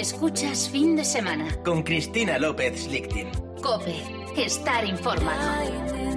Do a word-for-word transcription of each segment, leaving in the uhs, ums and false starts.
Escuchas Fin de Semana. Con Cristina López Lichtin. COPE. Estar informado.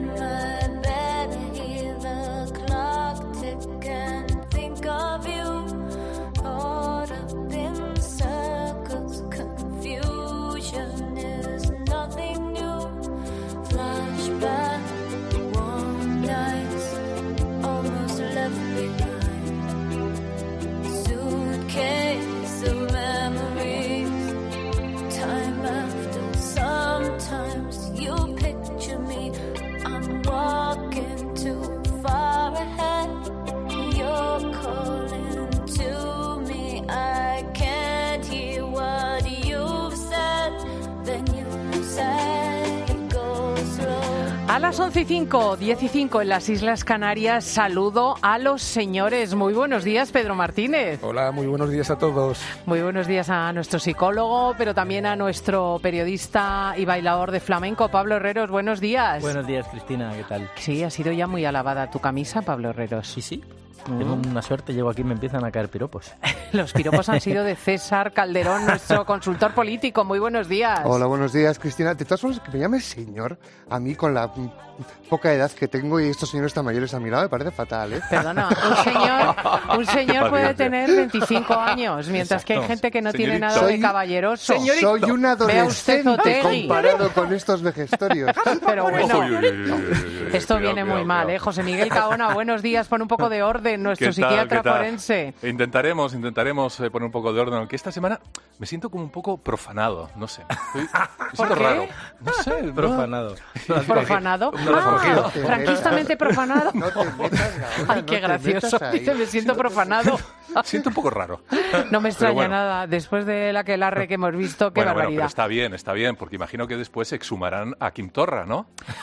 A las once y cinco, diez y cinco en las Islas Canarias, saludo a los señores. Muy buenos días, Pedro Martínez. Hola, muy buenos días a todos. Muy buenos días a nuestro psicólogo, pero también a nuestro periodista y bailador de flamenco, Pablo Herreros. Buenos días. Buenos días, Cristina, ¿qué tal? Sí, ha sido ya muy alabada tu camisa, Pablo Herreros. Sí, sí. Tengo una suerte, llego aquí y me empiezan a caer piropos. Los piropos han sido de César Calderón, nuestro consultor político. Muy buenos días. Hola, buenos días, Cristina. De todas formas, que me llames señor, a mí con la poca edad que tengo y estos señores tan mayores a mi lado, me parece fatal, ¿eh? Perdona, un señor, un señor puede tener veinticinco años, mientras Exacto. que hay gente que no Señorito. tiene nada de caballeroso. Soy un adolescente Otegui. comparado con estos vejestorios. Pero bueno, Uy, uy, uy, uy, uy, uy, esto cuidado, viene muy cuidado, mal, cuidado. ¿eh? José Miguel Caona, buenos días, pon un poco de orden, nuestro ¿Qué tal, psiquiatra qué tal? forense. Intentaremos, intentaremos eh, poner un poco de orden, aunque esta semana me siento como un poco profanado, no sé. Estoy- me siento qué? raro. No sé. no- Profanado. ¿Profanado? No lo has Ah, cogido. franquistamente profanado. No te metas, Gaona, Ay, no qué te gracioso. metas ahí. Dice, me siento profanado. Siento un poco raro. No me extraña bueno. nada, después de la aquelarre que hemos visto, qué Bueno, bueno, pero barbaridad. está bien, está bien, porque imagino que después exhumarán a Quim Torra, ¿no?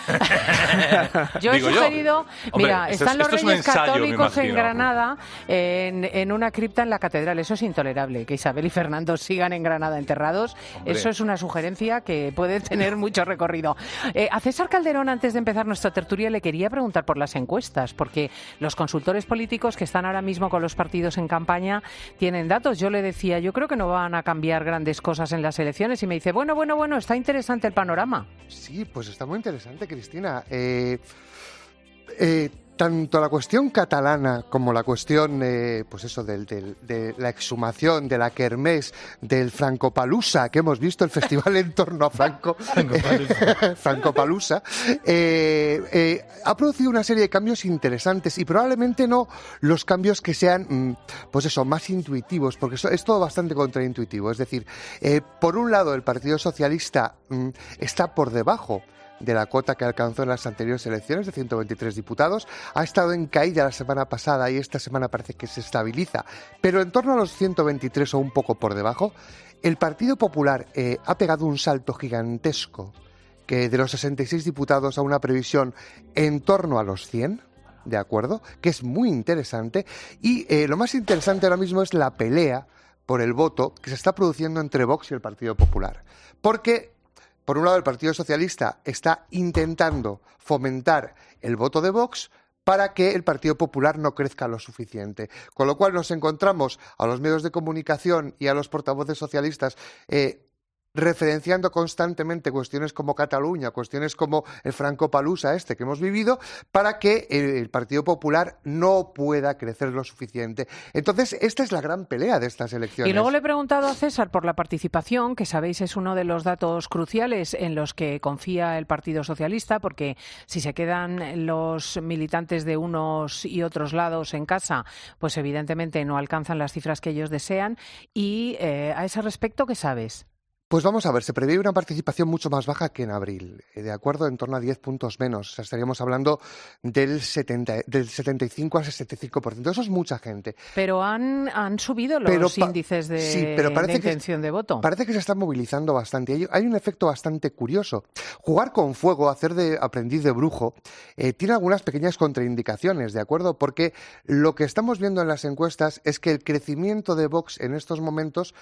Yo he Digo yo. sugerido, Hombre, mira, esto están es- los esto es un Reyes ensayo, me Católicos en imagino. Granada, en, en una cripta en la catedral. Eso es intolerable, que Isabel y Fernando sigan en Granada enterrados. Hombre. Eso es una sugerencia que puede tener mucho recorrido. Eh, a César Calderón, antes de empezar nuestra tertulia, le quería preguntar por las encuestas, porque los consultores políticos que están ahora mismo con los partidos en campaña tienen datos. Yo le decía, yo creo que no van a cambiar grandes cosas en las elecciones, y me dice, bueno, bueno, bueno, está interesante el panorama. Sí, pues está muy interesante, Cristina. Eh, eh, tanto la cuestión catalana como la cuestión, eh, pues eso, del, del- de la exhumación, de la kermés, del Francopalusa, que hemos visto, el festival en torno a Franco, Francopalusa, eh, eh, ha producido una serie de cambios interesantes y probablemente no los cambios que sean, mm, pues eso, más intuitivos, porque eso es todo bastante contraintuitivo. Es decir, eh, por un lado, el Partido Socialista mm, está por debajo de la cota que alcanzó en las anteriores elecciones de ciento veintitrés diputados, ha estado en caída la semana pasada y esta semana parece que se estabiliza, pero en torno a los ciento veintitrés o un poco por debajo. El Partido Popular eh, ha pegado un salto gigantesco, que de los sesenta y seis diputados a una previsión en torno a los cien, ¿de acuerdo? Que es muy interesante. Y eh, lo más interesante ahora mismo es la pelea por el voto que se está produciendo entre Vox y el Partido Popular. Porque por un lado, el Partido Socialista está intentando fomentar el voto de Vox para que el Partido Popular no crezca lo suficiente. Con lo cual nos encontramos a los medios de comunicación y a los portavoces socialistas eh, referenciando constantemente cuestiones como Cataluña, cuestiones como el Francopalusa este que hemos vivido, para que el Partido Popular no pueda crecer lo suficiente. Entonces, esta es la gran pelea de estas elecciones. Y luego le he preguntado a César por la participación, que sabéis es uno de los datos cruciales en los que confía el Partido Socialista, porque si se quedan los militantes de unos y otros lados en casa, pues evidentemente no alcanzan las cifras que ellos desean. Y eh, a ese respecto, ¿qué sabes? Pues vamos a ver, se prevé una participación mucho más baja que en abril, eh, de acuerdo, en torno a diez puntos menos. O sea, estaríamos hablando del, setenta, del setenta y cinco al sesenta y cinco por ciento. Eso es mucha gente. Pero han, han subido los Pero pa- índices de, sí, pero de parece que- intención de voto. Parece que se está movilizando bastante. Hay, hay un efecto bastante curioso. Jugar con fuego, hacer de aprendiz de brujo, eh, tiene algunas pequeñas contraindicaciones, ¿de acuerdo? Porque lo que estamos viendo en las encuestas es que el crecimiento de Vox en estos momentos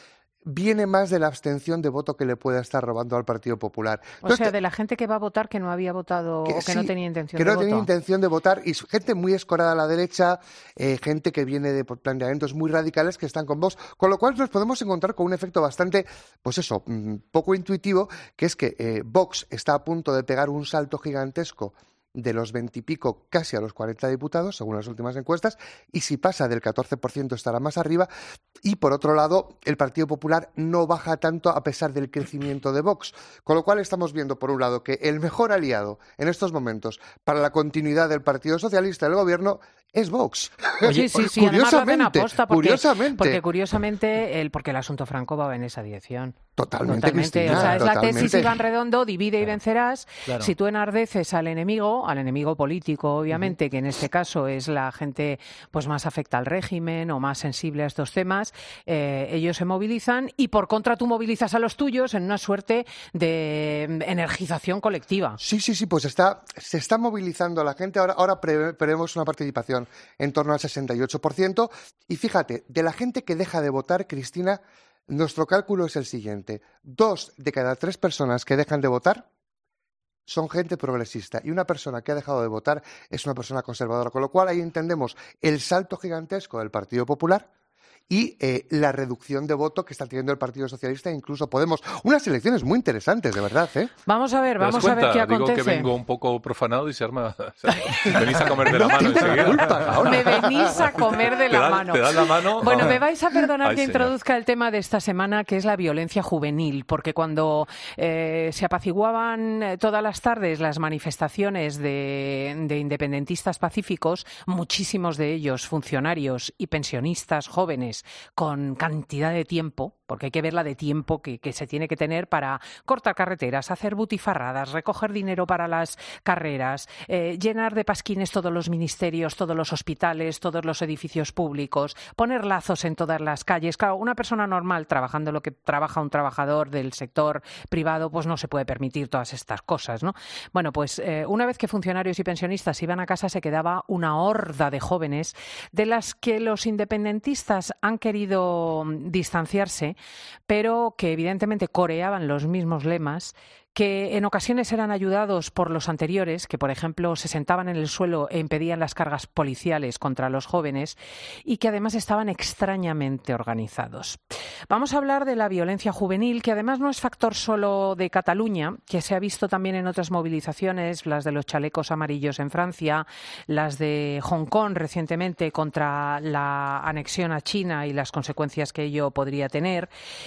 viene más de la abstención de voto que le pueda estar robando al Partido Popular. Entonces, o sea, de la gente que va a votar que no había votado que, o que sí, no tenía intención que de no voto. tenía intención de votar, y gente muy escorada a la derecha, eh, gente que viene de planteamientos muy radicales que están con Vox, con lo cual nos podemos encontrar con un efecto bastante, pues eso, poco intuitivo, que es que eh, Vox está a punto de pegar un salto gigantesco de los veintipico casi a los cuarenta diputados, según las últimas encuestas, y si pasa del catorce por ciento estará más arriba. Y por otro lado, el Partido Popular no baja tanto a pesar del crecimiento de Vox. Con lo cual estamos viendo, por un lado, que el mejor aliado en estos momentos para la continuidad del Partido Socialista del Gobierno es Vox. Oye, sí, sí, curiosamente, además aposta porque, curiosamente. Porque curiosamente, el, porque el asunto Franco va en esa dirección. Totalmente, Totalmente. Cristina, O sea, es totalmente. la tesis Iván Redondo, divide y vencerás. Claro. Si tú enardeces al enemigo, al enemigo político, obviamente, uh-huh. que en este caso es la gente pues más afecta al régimen o más sensible a estos temas, eh, ellos se movilizan y por contra tú movilizas a los tuyos en una suerte de energización colectiva. Sí, sí, sí, pues está, se está movilizando la gente. Ahora, ahora pre- prevemos una participación en torno al sesenta y ocho por ciento. Y fíjate, de la gente que deja de votar, Cristina, nuestro cálculo es el siguiente. Dos de cada tres personas que dejan de votar son gente progresista y una persona que ha dejado de votar es una persona conservadora. Con lo cual ahí entendemos el salto gigantesco del Partido Popular y eh, la reducción de voto que está teniendo el Partido Socialista e incluso Podemos. Unas elecciones muy interesantes, de verdad, ¿eh? Vamos a ver, vamos cuenta? a ver qué acontece. Digo que vengo un poco profanado y se arma... venís a comer de la mano enseguida. Culpa, me venís a comer de la dan, mano. ¿Te dan la mano? Bueno, me vais a perdonar Ay, que señor. introduzca el tema de esta semana, que es la violencia juvenil, porque cuando eh, se apaciguaban todas las tardes las manifestaciones de, de independentistas pacíficos, muchísimos de ellos funcionarios y pensionistas jóvenes con cantidad de tiempo, porque hay que ver la de tiempo que, que se tiene que tener para cortar carreteras, hacer butifarradas, recoger dinero para las carreras, eh, llenar de pasquines todos los ministerios, todos los hospitales, todos los edificios públicos, poner lazos en todas las calles. Claro, una persona normal trabajando lo que trabaja un trabajador del sector privado, pues no se puede permitir todas estas cosas, ¿no? Bueno, pues eh, una vez que funcionarios y pensionistas iban a casa, se quedaba una horda de jóvenes de las que los independentistas han querido distanciarse, pero que evidentemente coreaban los mismos lemas, que en ocasiones eran ayudados por los anteriores, que por ejemplo se sentaban en el suelo e impedían las cargas policiales contra los jóvenes y que además estaban extrañamente organizados. Vamos a hablar de la violencia juvenil, que además no es factor solo de Cataluña, que se ha visto también en otras movilizaciones, las de los chalecos amarillos en Francia, las de Hong Kong recientemente contra la anexión a China y las consecuencias que ello podría tener,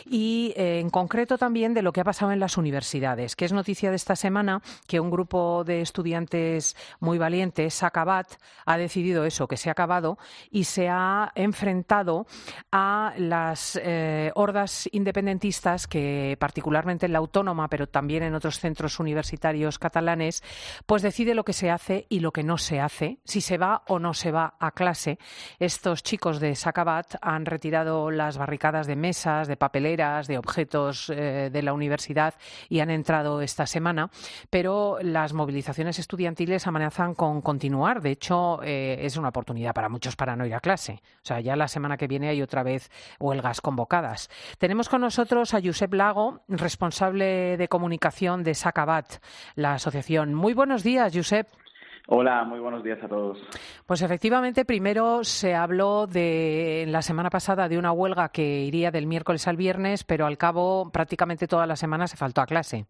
y eh, en concreto también de lo que ha pasado en las universidades, que es noticia de esta semana que un grupo de estudiantes muy valientes, Sakabat, ha decidido eso, que se ha acabado y se ha enfrentado a las eh, hordas independentistas que, particularmente en la Autónoma, pero también en otros centros universitarios catalanes, pues decide lo que se hace y lo que no se hace, si se va o no se va a clase. Estos chicos de Sakabat han retirado las barricadas de mesas, de papeleras, de objetos eh, de la universidad y han entrado esta semana, pero las movilizaciones estudiantiles amenazan con continuar. De hecho, eh, es una oportunidad para muchos para no ir a clase. O sea, ya la semana que viene hay otra vez huelgas convocadas. Tenemos con nosotros a Josep Lago, responsable de comunicación de Sakabat, la asociación. Muy buenos días, Josep. Hola, muy buenos días a todos. Pues efectivamente, primero se habló de la semana pasada de una huelga que iría del miércoles al viernes, pero al cabo prácticamente toda la semana se faltó a clase.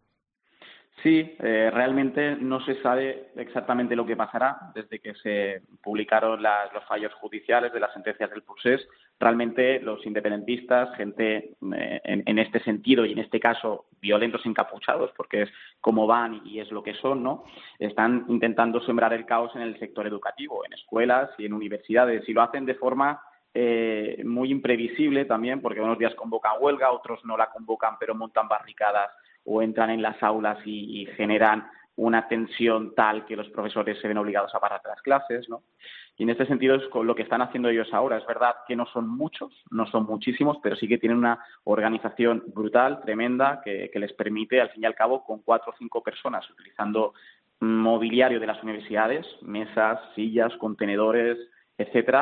Sí, eh, realmente no se sabe exactamente lo que pasará desde que se publicaron las, los fallos judiciales de las sentencias del procés. Realmente los independentistas, gente eh, en, en este sentido y en este caso violentos encapuchados, porque es como van y es lo que son, ¿no? Están intentando sembrar el caos en el sector educativo, en escuelas y en universidades, y lo hacen de forma eh, muy imprevisible también, porque unos días convocan huelga, otros no la convocan pero montan barricadas o entran en las aulas y, y generan una tensión tal que los profesores se ven obligados a parar las clases, ¿no? Y en este sentido es con lo que están haciendo ellos ahora. Es verdad que no son muchos, no son muchísimos, pero sí que tienen una organización brutal, tremenda, que, que les permite, al fin y al cabo, con cuatro o cinco personas, utilizando mobiliario de las universidades, mesas, sillas, contenedores, etcétera,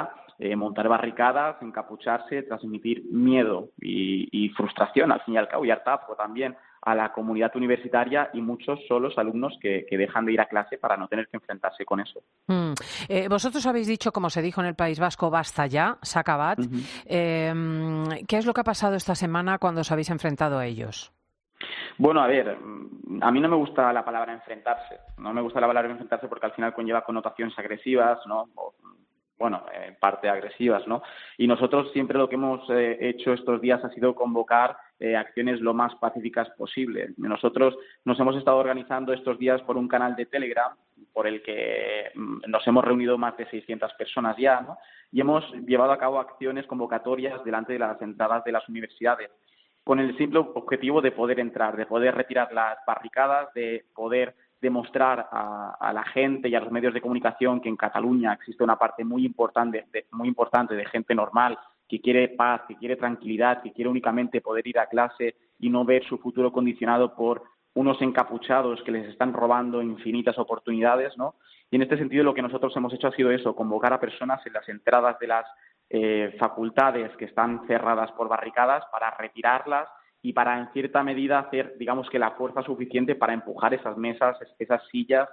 eh, montar barricadas, encapucharse, transmitir miedo y, y frustración, al fin y al cabo, y hartazgo también a la comunidad universitaria, y muchos son los alumnos que, que dejan de ir a clase para no tener que enfrentarse con eso. Mm. Eh, vosotros habéis dicho, como se dijo en el País Vasco, basta ya, s'acabat. Uh-huh. Eh, ¿Qué es lo que ha pasado esta semana cuando os habéis enfrentado a ellos? Bueno, a ver, a mí no me gusta la palabra enfrentarse. No me gusta la palabra enfrentarse porque al final conlleva connotaciones agresivas, ¿no? O, bueno, en parte agresivas, ¿no? Y nosotros siempre lo que hemos eh, hecho estos días ha sido convocar eh, acciones lo más pacíficas posible. Nosotros nos hemos estado organizando estos días por un canal de Telegram por el que nos hemos reunido más de seiscientas personas ya, ¿no? Y hemos llevado a cabo acciones convocatorias delante de las entradas de las universidades, con el simple objetivo de poder entrar, de poder retirar las barricadas, de poder demostrar a, a la gente y a los medios de comunicación que en Cataluña existe una parte muy importante, de, muy importante de gente normal que quiere paz, que quiere tranquilidad, que quiere únicamente poder ir a clase y no ver su futuro condicionado por unos encapuchados que les están robando infinitas oportunidades, ¿no? Y en este sentido lo que nosotros hemos hecho ha sido eso, convocar a personas en las entradas de las eh, facultades que están cerradas por barricadas para retirarlas y para, en cierta medida, hacer, digamos que la fuerza suficiente para empujar esas mesas, esas sillas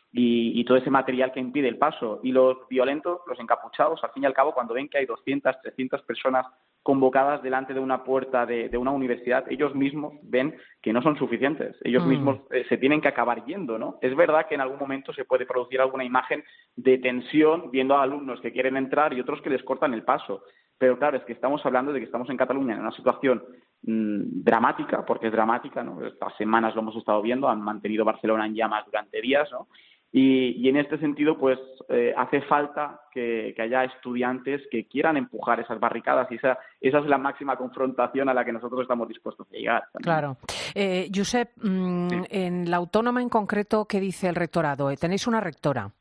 y, y todo ese material que impide el paso. Y los violentos, los encapuchados, al fin y al cabo, cuando ven que hay doscientas, trescientas personas convocadas delante de una puerta de, de una universidad, ellos mismos ven que no son suficientes. Ellos mm. mismos eh, se tienen que acabar yendo, ¿no? Es verdad que en algún momento se puede producir alguna imagen de tensión viendo a alumnos que quieren entrar y otros que les cortan el paso. Pero claro, es que estamos hablando de que estamos en Cataluña en una situación mmm, dramática, porque es dramática, ¿no? Estas semanas lo hemos estado viendo, han mantenido Barcelona en llamas durante días, ¿no? Y, y en este sentido, pues, eh, hace falta que, que haya estudiantes que quieran empujar esas barricadas y esa, esa es la máxima confrontación a la que nosotros estamos dispuestos a llegar también. Claro. Eh, Josep, mmm, sí. En la Autónoma en concreto, ¿qué dice el rectorado? ¿Tenéis una rectora?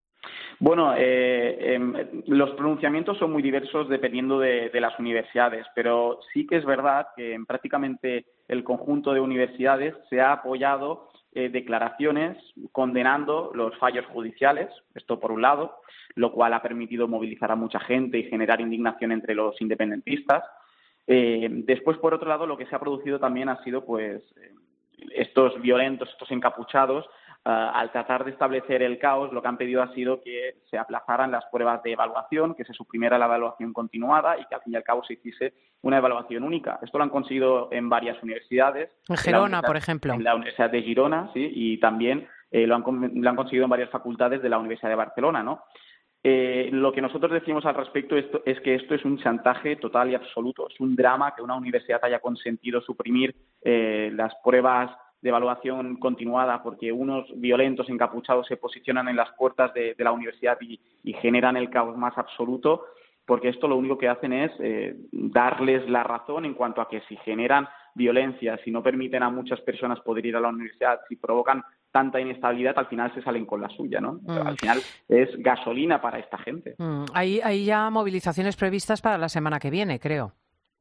Bueno, eh, eh, los pronunciamientos son muy diversos dependiendo de, de las universidades, pero sí que es verdad que en prácticamente el conjunto de universidades se ha apoyado eh, declaraciones condenando los fallos judiciales, esto por un lado, lo cual ha permitido movilizar a mucha gente y generar indignación entre los independentistas. Eh, después, por otro lado, lo que se ha producido también ha sido, pues, estos violentos, estos encapuchados, Uh, al tratar de establecer el caos, lo que han pedido ha sido que se aplazaran las pruebas de evaluación, que se suprimiera la evaluación continuada y que al fin y al cabo se hiciese una evaluación única. Esto lo han conseguido en varias universidades. En Girona, por ejemplo. En la Universidad de Girona, sí, y también eh, lo, han, lo han conseguido en varias facultades de la Universidad de Barcelona, ¿no? Eh, lo que nosotros decimos al respecto esto, es que esto es un chantaje total y absoluto. Es un drama que una universidad haya consentido suprimir eh, las pruebas de evaluación continuada porque unos violentos encapuchados se posicionan en las puertas de, de la universidad y, y generan el caos más absoluto, porque esto lo único que hacen es eh, darles la razón en cuanto a que si generan violencia, si no permiten a muchas personas poder ir a la universidad, si provocan tanta inestabilidad, al final se salen con la suya, ¿no? Mm. Al final es gasolina para esta gente. Mm. Hay, hay ya movilizaciones previstas para la semana que viene, creo.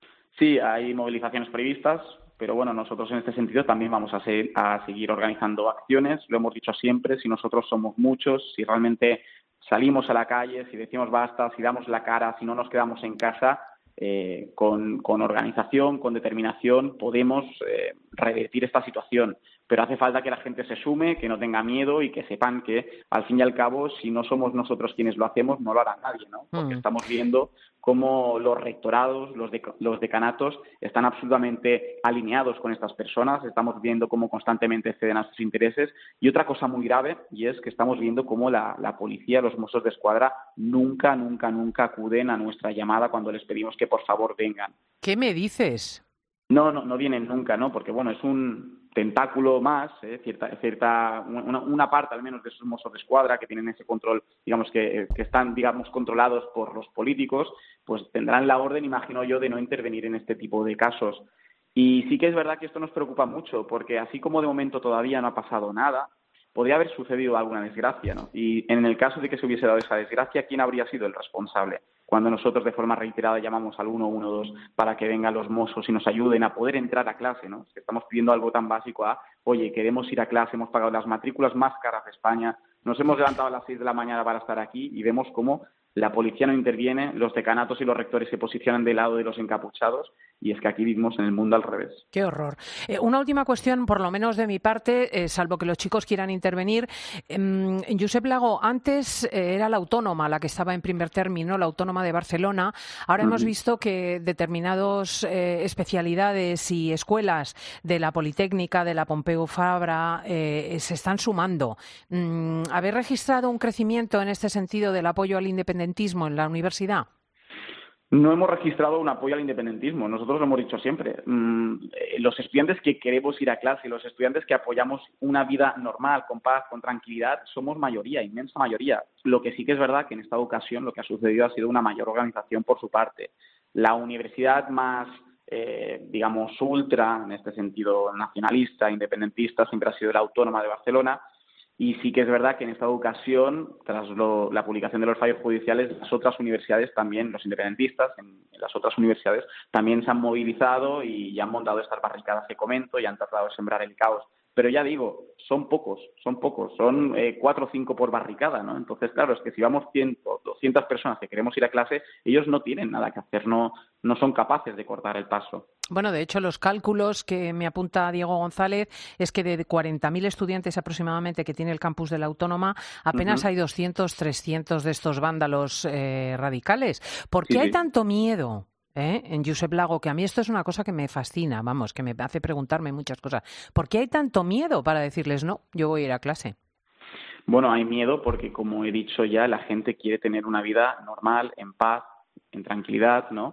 Sí, hay movilizaciones previstas. Pero bueno, nosotros en este sentido también vamos a, ser, a seguir organizando acciones. Lo hemos dicho siempre, si nosotros somos muchos, si realmente salimos a la calle, si decimos basta, si damos la cara, si no nos quedamos en casa, eh, con, con organización, con determinación, podemos eh, revertir esta situación. Pero hace falta que la gente se sume, que no tenga miedo y que sepan que, al fin y al cabo, si no somos nosotros quienes lo hacemos, no lo hará nadie, ¿no? Porque mm. estamos viendo cómo los rectorados, los, de, los decanatos están absolutamente alineados con estas personas, estamos viendo cómo constantemente ceden a sus intereses y otra cosa muy grave, y es que estamos viendo cómo la, la policía, los Mossos de Escuadra, nunca, nunca, nunca acuden a nuestra llamada cuando les pedimos que por favor vengan. ¿Qué me dices? No, no, no vienen nunca, ¿no? Porque, bueno, es un tentáculo más, ¿eh? cierta, cierta una, una parte al menos de esos Mossos de Escuadra que tienen ese control, digamos, que, que están, digamos, controlados por los políticos, pues tendrán la orden, imagino yo, de no intervenir en este tipo de casos. Y sí que es verdad que esto nos preocupa mucho, porque así como de momento todavía no ha pasado nada, podría haber sucedido alguna desgracia, ¿no? Y en el caso de que se hubiese dado esa desgracia, ¿quién habría sido el responsable? Cuando nosotros de forma reiterada llamamos al uno uno dos para que vengan los mozos y nos ayuden a poder entrar a clase, ¿no? Estamos pidiendo algo tan básico a, oye, queremos ir a clase, hemos pagado las matrículas más caras de España, nos hemos levantado a las seis de la mañana para estar aquí y vemos cómo la policía no interviene, los decanatos y los rectores se posicionan del lado de los encapuchados, y es que aquí vivimos en el mundo al revés. Qué horror. Eh, una última cuestión, por lo menos de mi parte, eh, salvo que los chicos quieran intervenir. Eh, Josep Lago, antes eh, era la Autónoma la que estaba en primer término, la Autónoma de Barcelona. Ahora uh-huh. hemos visto que determinadas eh, especialidades y escuelas de la Politécnica, de la Pompeu Fabra, eh, se están sumando. Mm, ¿Habéis registrado un crecimiento en este sentido del apoyo al independentismo en la universidad? No hemos registrado un apoyo al independentismo. Nosotros lo hemos dicho siempre. Mm, los estudiantes que queremos ir a clase, los estudiantes que apoyamos una vida normal, con paz, con tranquilidad, somos mayoría, inmensa mayoría. Lo que sí que es verdad que en esta ocasión lo que ha sucedido ha sido una mayor organización por su parte. La universidad más, eh, digamos, ultra, en este sentido nacionalista, independentista, siempre ha sido la Autónoma de Barcelona. Y sí que es verdad que en esta ocasión, tras lo, la publicación de los fallos judiciales, las otras universidades también, los independentistas en, en las otras universidades, también se han movilizado y ya han montado estas barricadas que comento y han tratado de sembrar el caos. Pero ya digo, son pocos, son pocos, son eh, cuatro o cinco por barricada, ¿no? Entonces, claro, es que si vamos cien, doscientas personas que queremos ir a clase, ellos no tienen nada que hacer, no, no son capaces de cortar el paso. Bueno, de hecho, los cálculos que me apunta Diego González es que de cuarenta mil estudiantes aproximadamente que tiene el campus de la Autónoma, apenas uh-huh. hay doscientos, trescientos de estos vándalos eh, radicales. ¿Por qué sí, hay sí. tanto miedo eh, en Josep Lago? Que a mí esto es una cosa que me fascina, vamos, que me hace preguntarme muchas cosas. ¿Por qué hay tanto miedo para decirles no, yo voy a ir a clase? Bueno, hay miedo porque, como he dicho ya, la gente quiere tener una vida normal, en paz, en tranquilidad, ¿no?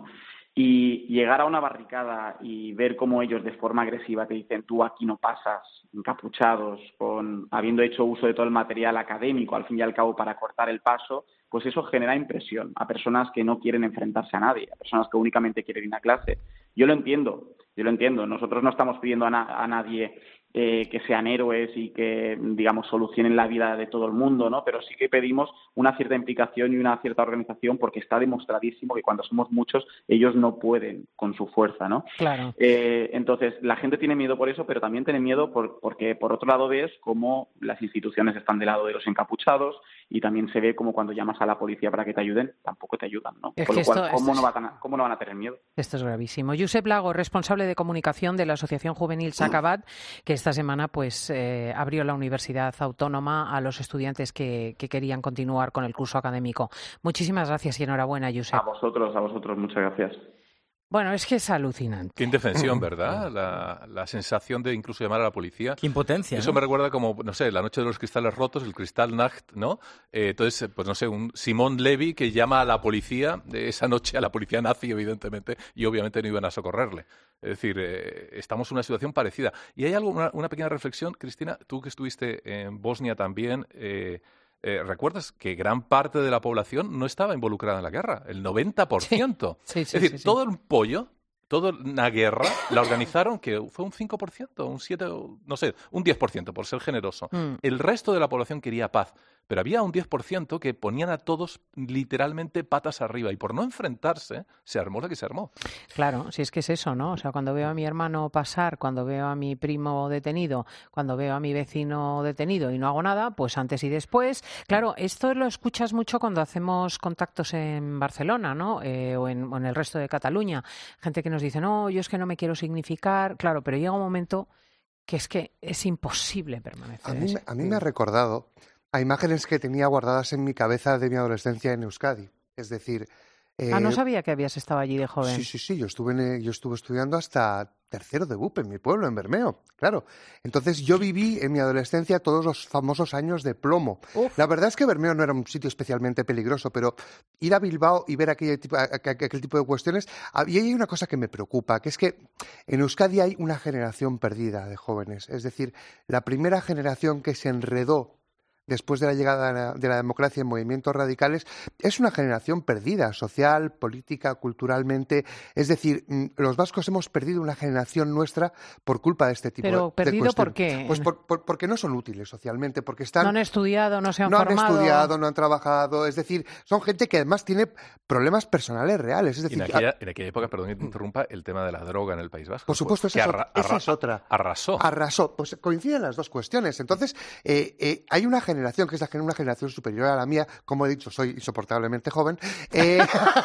Y llegar a una barricada y ver cómo ellos de forma agresiva te dicen tú aquí no pasas, encapuchados, con habiendo hecho uso de todo el material académico, al fin y al cabo, para cortar el paso, pues eso genera impresión a personas que no quieren enfrentarse a nadie, a personas que únicamente quieren ir a clase. Yo lo entiendo, yo lo entiendo. Nosotros no estamos pidiendo a, na- a nadie eh, que sean héroes y que, digamos, solucionen la vida de todo el mundo, ¿no? Pero sí que pedimos una cierta implicación y una cierta organización porque está demostradísimo que cuando somos muchos ellos no pueden con su fuerza, ¿no? Claro. Eh, entonces, la gente tiene miedo por eso, pero también tiene miedo por, porque, por otro lado, ves cómo las instituciones están del lado de los encapuchados y también se ve como cuando llamas a la policía para que te ayuden, tampoco te ayudan, ¿no? Es Con que lo cual, esto, ¿cómo, esto no es... van a, ¿cómo no van a tener miedo? Esto es gravísimo. Josep Lago, responsable de comunicación de la Asociación Juvenil Sacabat, que esta semana pues eh, abrió la Universidad Autónoma a los estudiantes que, que querían continuar con el curso académico. Muchísimas gracias y enhorabuena, Josep. A vosotros, a vosotros, muchas gracias. Bueno, es que es alucinante. Qué indefensión, ¿verdad? La, la sensación de incluso llamar a la policía. Qué impotencia. Eso ¿no? me recuerda como, no sé, la noche de los cristales rotos, el Kristallnacht, ¿no? Eh, entonces, pues no sé, un Simón Levi que llama a la policía, de esa noche a la policía nazi, evidentemente, y obviamente no iban a socorrerle. Es decir, eh, estamos en una situación parecida. Y hay algo, una, una pequeña reflexión, Cristina, tú que estuviste en Bosnia también, eh, Eh, ¿recuerdas que gran parte de la población no estaba involucrada en la guerra? El noventa por ciento. Sí, sí, sí, es decir, sí, sí. todo el pollo, toda una guerra, la organizaron, que fue un cinco por ciento, un siete por ciento, no sé, un diez por ciento, por ser generoso. Mm. El resto de la población quería paz, pero había un diez por ciento que ponían a todos literalmente patas arriba y por no enfrentarse se armó la que se armó. Claro, si es que es eso, ¿no? O sea, cuando veo a mi hermano pasar, cuando veo a mi primo detenido, cuando veo a mi vecino detenido y no hago nada, pues antes y después. Claro, esto lo escuchas mucho cuando hacemos contactos en Barcelona, ¿no? Eh, o, en, o en el resto de Cataluña. Gente que nos dice, no, yo es que no me quiero significar. Claro, pero llega un momento que es que es imposible permanecer. A mí, a mí me ha recordado a imágenes que tenía guardadas en mi cabeza de mi adolescencia en Euskadi. Es decir... Eh, ah, no sabía que habías estado allí de joven. Sí, sí, sí. Yo estuve, en, yo estuve estudiando hasta tercero de B U P en mi pueblo, en Bermeo. Claro. Entonces yo viví en mi adolescencia todos los famosos años de plomo. Uf. La verdad es que Bermeo no era un sitio especialmente peligroso, pero ir a Bilbao y ver aquel tipo, aquel tipo de cuestiones... Y hay una cosa que me preocupa, que es que en Euskadi hay una generación perdida de jóvenes. Es decir, la primera generación que se enredó después de la llegada de la, de la democracia en movimientos radicales, es una generación perdida, social, política, culturalmente. Es decir, los vascos hemos perdido una generación nuestra por culpa de este tipo ¿Pero de, de perdido por qué? Pues por, por, porque no son útiles socialmente, porque están... No han estudiado, no se han no formado. No han estudiado, no han trabajado. Es decir, son gente que además tiene problemas personales reales. Es decir, en, aquella, en aquella época, perdón que te interrumpa, el tema de la droga en el País Vasco. Por supuesto, esa, arra, es, esa arra, es otra. Arrasó. Arrasó. Pues coinciden las dos cuestiones. Entonces, eh, eh, hay una generación generación, que es una generación superior a la mía, como he dicho, soy insoportablemente joven, eh,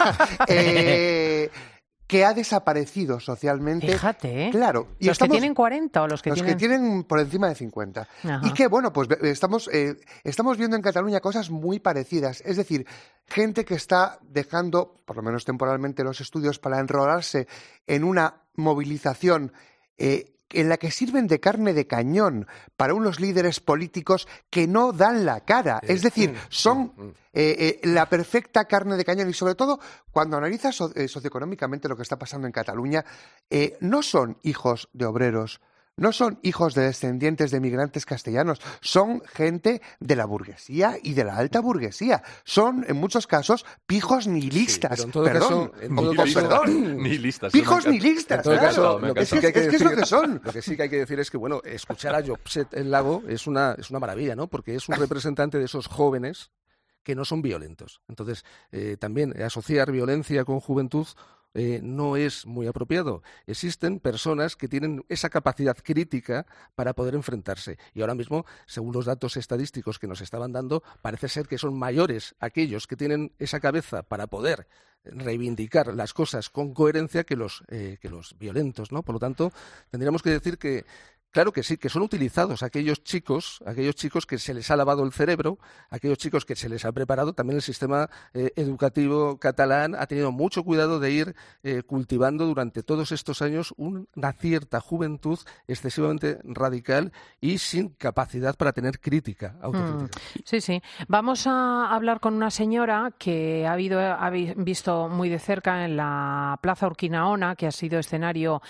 eh, que ha desaparecido socialmente. Fíjate, ¿eh? Claro. Y ¿Los estamos, que tienen cuarenta o los que los tienen...? que tienen por encima de cincuenta. Ajá. Y que, bueno, pues estamos, eh, estamos viendo en Cataluña cosas muy parecidas. Es decir, gente que está dejando, por lo menos temporalmente, los estudios para enrolarse en una movilización eh, en la que sirven de carne de cañón para unos líderes políticos que no dan la cara. Es decir, son eh, eh, la perfecta carne de cañón y, sobre todo, cuando analizas so eh, socioeconómicamente lo que está pasando en Cataluña, eh, no son hijos de obreros, no son hijos de descendientes de migrantes castellanos, son gente de la burguesía y de la alta burguesía. Son, en muchos casos, pijos nihilistas. Sí, en todo perdón, caso, en todo caso, perdón. Nihilistas. Pijos nihilistas. En todo claro. caso, lo que es, sí que hay que es, que decir, es lo que son. Lo que sí que hay que decir es que, bueno, escuchar a Josep el Lago es una, es una maravilla, ¿no? Porque es un representante de esos jóvenes que no son violentos. Entonces, eh, también asociar violencia con juventud Eh, no es muy apropiado. Existen personas que tienen esa capacidad crítica para poder enfrentarse. Y ahora mismo, según los datos estadísticos que nos estaban dando, parece ser que son mayores aquellos que tienen esa cabeza para poder reivindicar las cosas con coherencia que los, eh, que los violentos, ¿no? Por lo tanto, tendríamos que decir que claro que sí, que son utilizados aquellos chicos, aquellos chicos que se les ha lavado el cerebro, aquellos chicos que se les ha preparado. También el sistema eh, educativo catalán ha tenido mucho cuidado de ir eh, cultivando durante todos estos años una cierta juventud excesivamente radical y sin capacidad para tener crítica, autocrítica. Mm, sí, sí. Vamos a hablar con una señora que ha, habido, ha visto muy de cerca en la Plaza Urquinaona, que ha sido escenario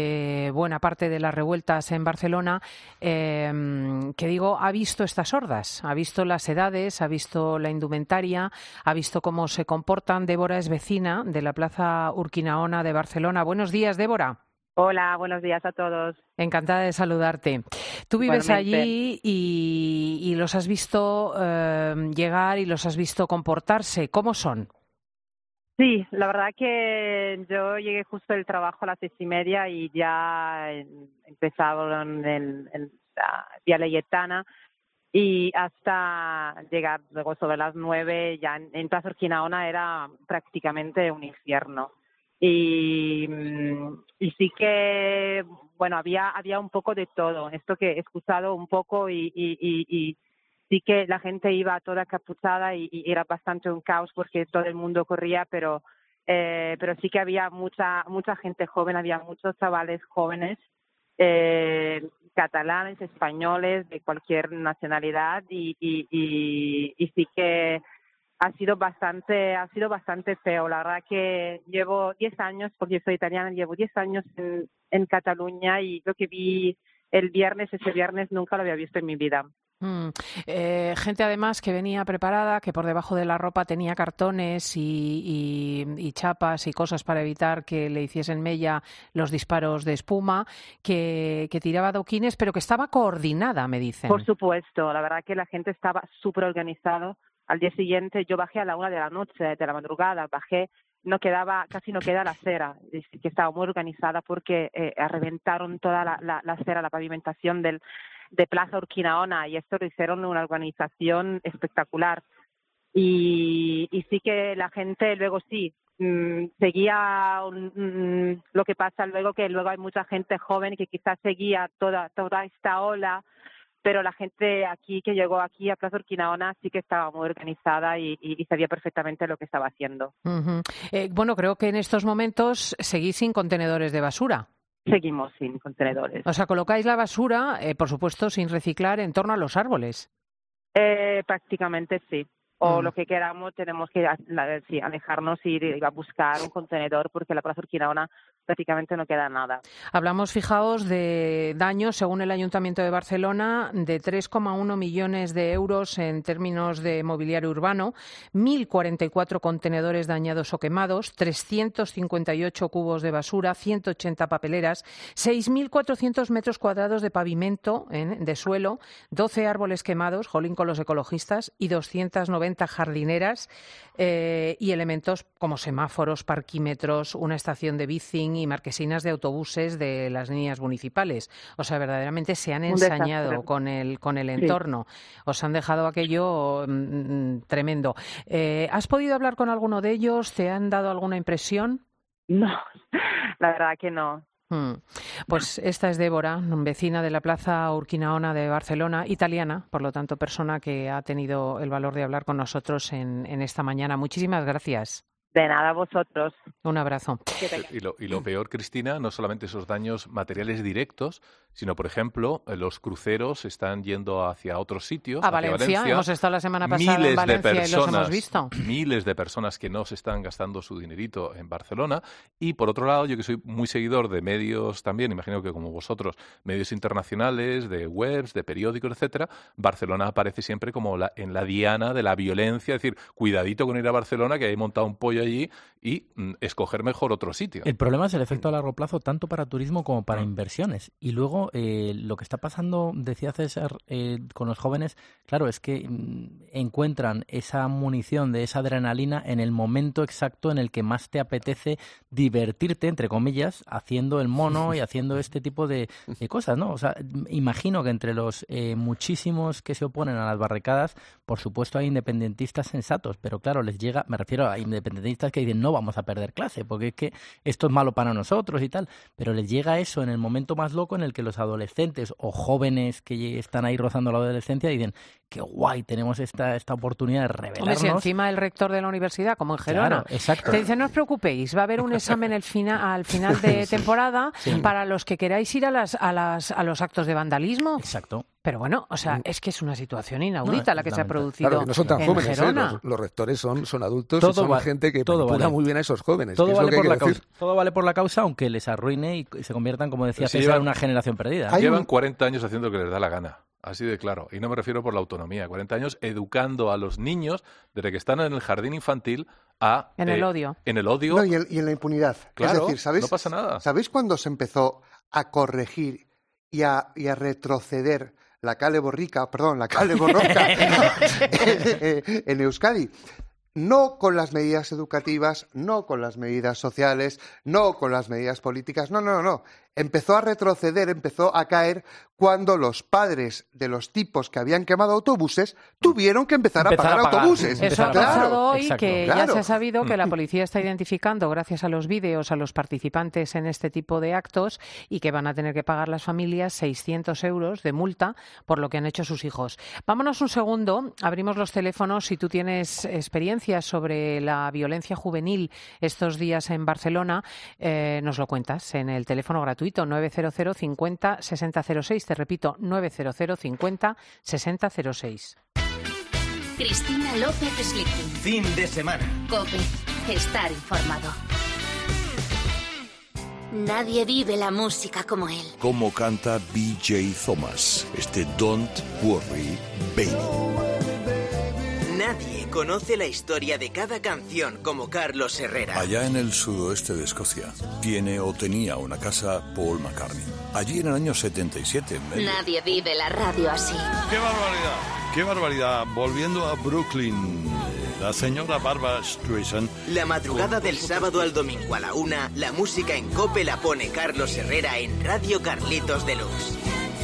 de buena parte de las revueltas en Barcelona, eh, que digo, ha visto estas hordas, ha visto las edades, ha visto la indumentaria, ha visto cómo se comportan. Débora es vecina de la Plaza Urquinaona de Barcelona. Buenos días, Débora. Hola, buenos días a todos. Encantada de saludarte. Tú vives Igualmente. allí y, y los has visto eh, llegar y los has visto comportarse. ¿Cómo son? Sí, la verdad que yo llegué justo del trabajo a las seis y media y ya empezaron en, en la Vía Laietana y hasta llegar luego sobre las nueve ya en, en Plaza Urquinaona era prácticamente un infierno. Y, y sí que, bueno, había había un poco de todo. Esto que he escuchado un poco y, y, y, y sí que la gente iba toda capuchada y, y era bastante un caos porque todo el mundo corría, pero eh, pero sí que había mucha mucha gente joven, había muchos chavales jóvenes, eh, catalanes, españoles, de cualquier nacionalidad y, y, y, y sí que ha sido bastante ha sido bastante feo. La verdad que llevo diez años, porque soy italiana, llevo diez años en, en Cataluña y lo que vi el viernes, ese viernes nunca lo había visto en mi vida. Mm. Eh, gente además que venía preparada, que por debajo de la ropa tenía cartones y, y, y chapas y cosas para evitar que le hiciesen mella los disparos de espuma, que, que tiraba adoquines, pero que estaba coordinada, me dicen. Por supuesto, la verdad que la gente estaba súper organizada. Al día siguiente yo bajé a la una de la noche, de la madrugada, bajé, no quedaba, casi no queda la acera, que estaba muy organizada porque eh, reventaron toda la, la, la acera, la pavimentación del de Plaza Urquinaona y esto lo hicieron una organización espectacular y, y sí que la gente luego sí mmm, seguía mmm, lo que pasa luego que luego hay mucha gente joven que quizás seguía toda toda esta ola, pero la gente aquí que llegó aquí a Plaza Urquinaona sí que estaba muy organizada y, y, y sabía perfectamente lo que estaba haciendo. Uh-huh. eh, bueno, creo que en estos momentos seguís sin contenedores de basura. Seguimos sin contenedores. O sea, colocáis la basura, eh, por supuesto, sin reciclar, en torno a los árboles. Eh, prácticamente sí. O mm. lo que queramos, tenemos que sí, alejarnos y ir a buscar un contenedor porque la Plaza Urquinaona prácticamente no queda nada. Hablamos, fijaos, de daños, según el Ayuntamiento de Barcelona, de tres coma uno millones de euros en términos de mobiliario urbano, mil cuarenta y cuatro contenedores dañados o quemados, trescientos cincuenta y ocho cubos de basura, ciento ochenta papeleras, seis mil cuatrocientos metros cuadrados de pavimento ¿eh? de suelo, doce árboles quemados, jolín con los ecologistas, y doscientas noventa noventa jardineras eh, y elementos como semáforos, parquímetros, una estación de bicing y marquesinas de autobuses de las líneas municipales. O sea, verdaderamente se han ensañado con el, con el entorno. Sí. Os han dejado aquello mmm, tremendo. Eh, ¿Has podido hablar con alguno de ellos? ¿Te han dado alguna impresión? No, la verdad que no. Hmm. Pues esta es Débora, vecina de la Plaza Urquinaona de Barcelona, italiana, por lo tanto persona que ha tenido el valor de hablar con nosotros en, en esta mañana. Muchísimas gracias. De nada, vosotros. Un abrazo. Y lo, y lo peor, Cristina, no solamente esos daños materiales directos, sino, por ejemplo, los cruceros están yendo hacia otros sitios. A Valencia. Valencia. Hemos estado la semana pasada miles en Valencia de personas, y los hemos visto. Miles de personas que no se están gastando su dinerito en Barcelona. Y, por otro lado, yo que soy muy seguidor de medios también, imagino que como vosotros, medios internacionales, de webs, de periódicos, etcétera, Barcelona aparece siempre como la, en la diana de la violencia. Es decir, cuidadito con ir a Barcelona, que hay montado un pollo allí, y mm, escoger mejor otro sitio. El problema es el efecto a largo plazo, tanto para turismo como para inversiones. Y luego, eh, lo que está pasando, decía César, eh, con los jóvenes, claro, es que mm, encuentran esa munición de esa adrenalina en el momento exacto en el que más te apetece divertirte, entre comillas, haciendo el mono y haciendo este tipo de, de cosas, ¿no? O sea, imagino que entre los eh, muchísimos que se oponen a las barricadas, por supuesto hay independentistas sensatos, pero claro, les llega, me refiero a independentistas que dicen no vamos a perder clase, porque es que esto es malo para nosotros y tal, pero les llega eso en el momento más loco en el que los adolescentes o jóvenes que están ahí rozando la adolescencia dicen qué guay, tenemos esta, esta oportunidad de rebelarnos. Hombre, si encima el rector de la universidad, como en Gerona, claro, exacto. te dice no os preocupéis, va a haber un examen el fina, al final de temporada sí. para los que queráis ir a, las, a, las, a los actos de vandalismo. Exacto. Pero bueno, o sea, es que es una situación inaudita no, la que se ha producido claro, que no son tan en jóvenes, Gerona. ¿eh? Los, los rectores son, son adultos todo y son va, gente que todo manipula vale. muy bien a esos jóvenes. Todo, es vale lo que por hay la que causa, decir. todo vale por la causa, aunque les arruine y se conviertan, como decía sí, César, llevan, en una generación perdida. Llevan cuarenta años haciendo lo que les da la gana. Así de claro. Y no me refiero por la autonomía. cuarenta años educando a los niños desde que están en el jardín infantil a... En eh, el odio. En el odio. No, y, el, y en la impunidad. Claro, es decir, ¿sabéis, no pasa nada. ¿sabéis cuándo se empezó a corregir y a, y a retroceder la Kale Borroka, perdón, la Kale Borroka en, en Euskadi? No con las medidas educativas, no con las medidas sociales, no con las medidas políticas, no, no, no. Empezó a retroceder, empezó a caer cuando los padres de los tipos que habían quemado autobuses tuvieron que empezar, empezar a pagar a pagar. autobuses. Eso ha claro, pasado hoy, exacto, que claro. ya se ha sabido que la policía está identificando, gracias a los vídeos, a los participantes en este tipo de actos y que van a tener que pagar las familias seiscientos euros de multa por lo que han hecho sus hijos. Vámonos un segundo, abrimos los teléfonos. Si tú tienes experiencias sobre la violencia juvenil estos días en Barcelona, eh, nos lo cuentas en el teléfono gratuito nueve cero cero cincuenta sesenta cero seis. Te repito, nueve cero cero cincuenta sesenta cero seis. Cristina López Slichting. Fin de semana. COPE. Estar informado. Nadie vive la música como él. Como canta B J Thomas, este Don't Worry Baby. Nadie conoce la historia de cada canción como Carlos Herrera. Allá en el sudoeste de Escocia, tiene o tenía una casa Paul McCartney. Allí en el año setenta y siete. En medio. Nadie vive la radio así. ¡Qué barbaridad! ¡Qué barbaridad! Volviendo a Brooklyn, la señora Barbra Streisand... La madrugada del sábado al domingo a la una, la música en COPE la pone Carlos Herrera en Radio Carlitos Deluxe.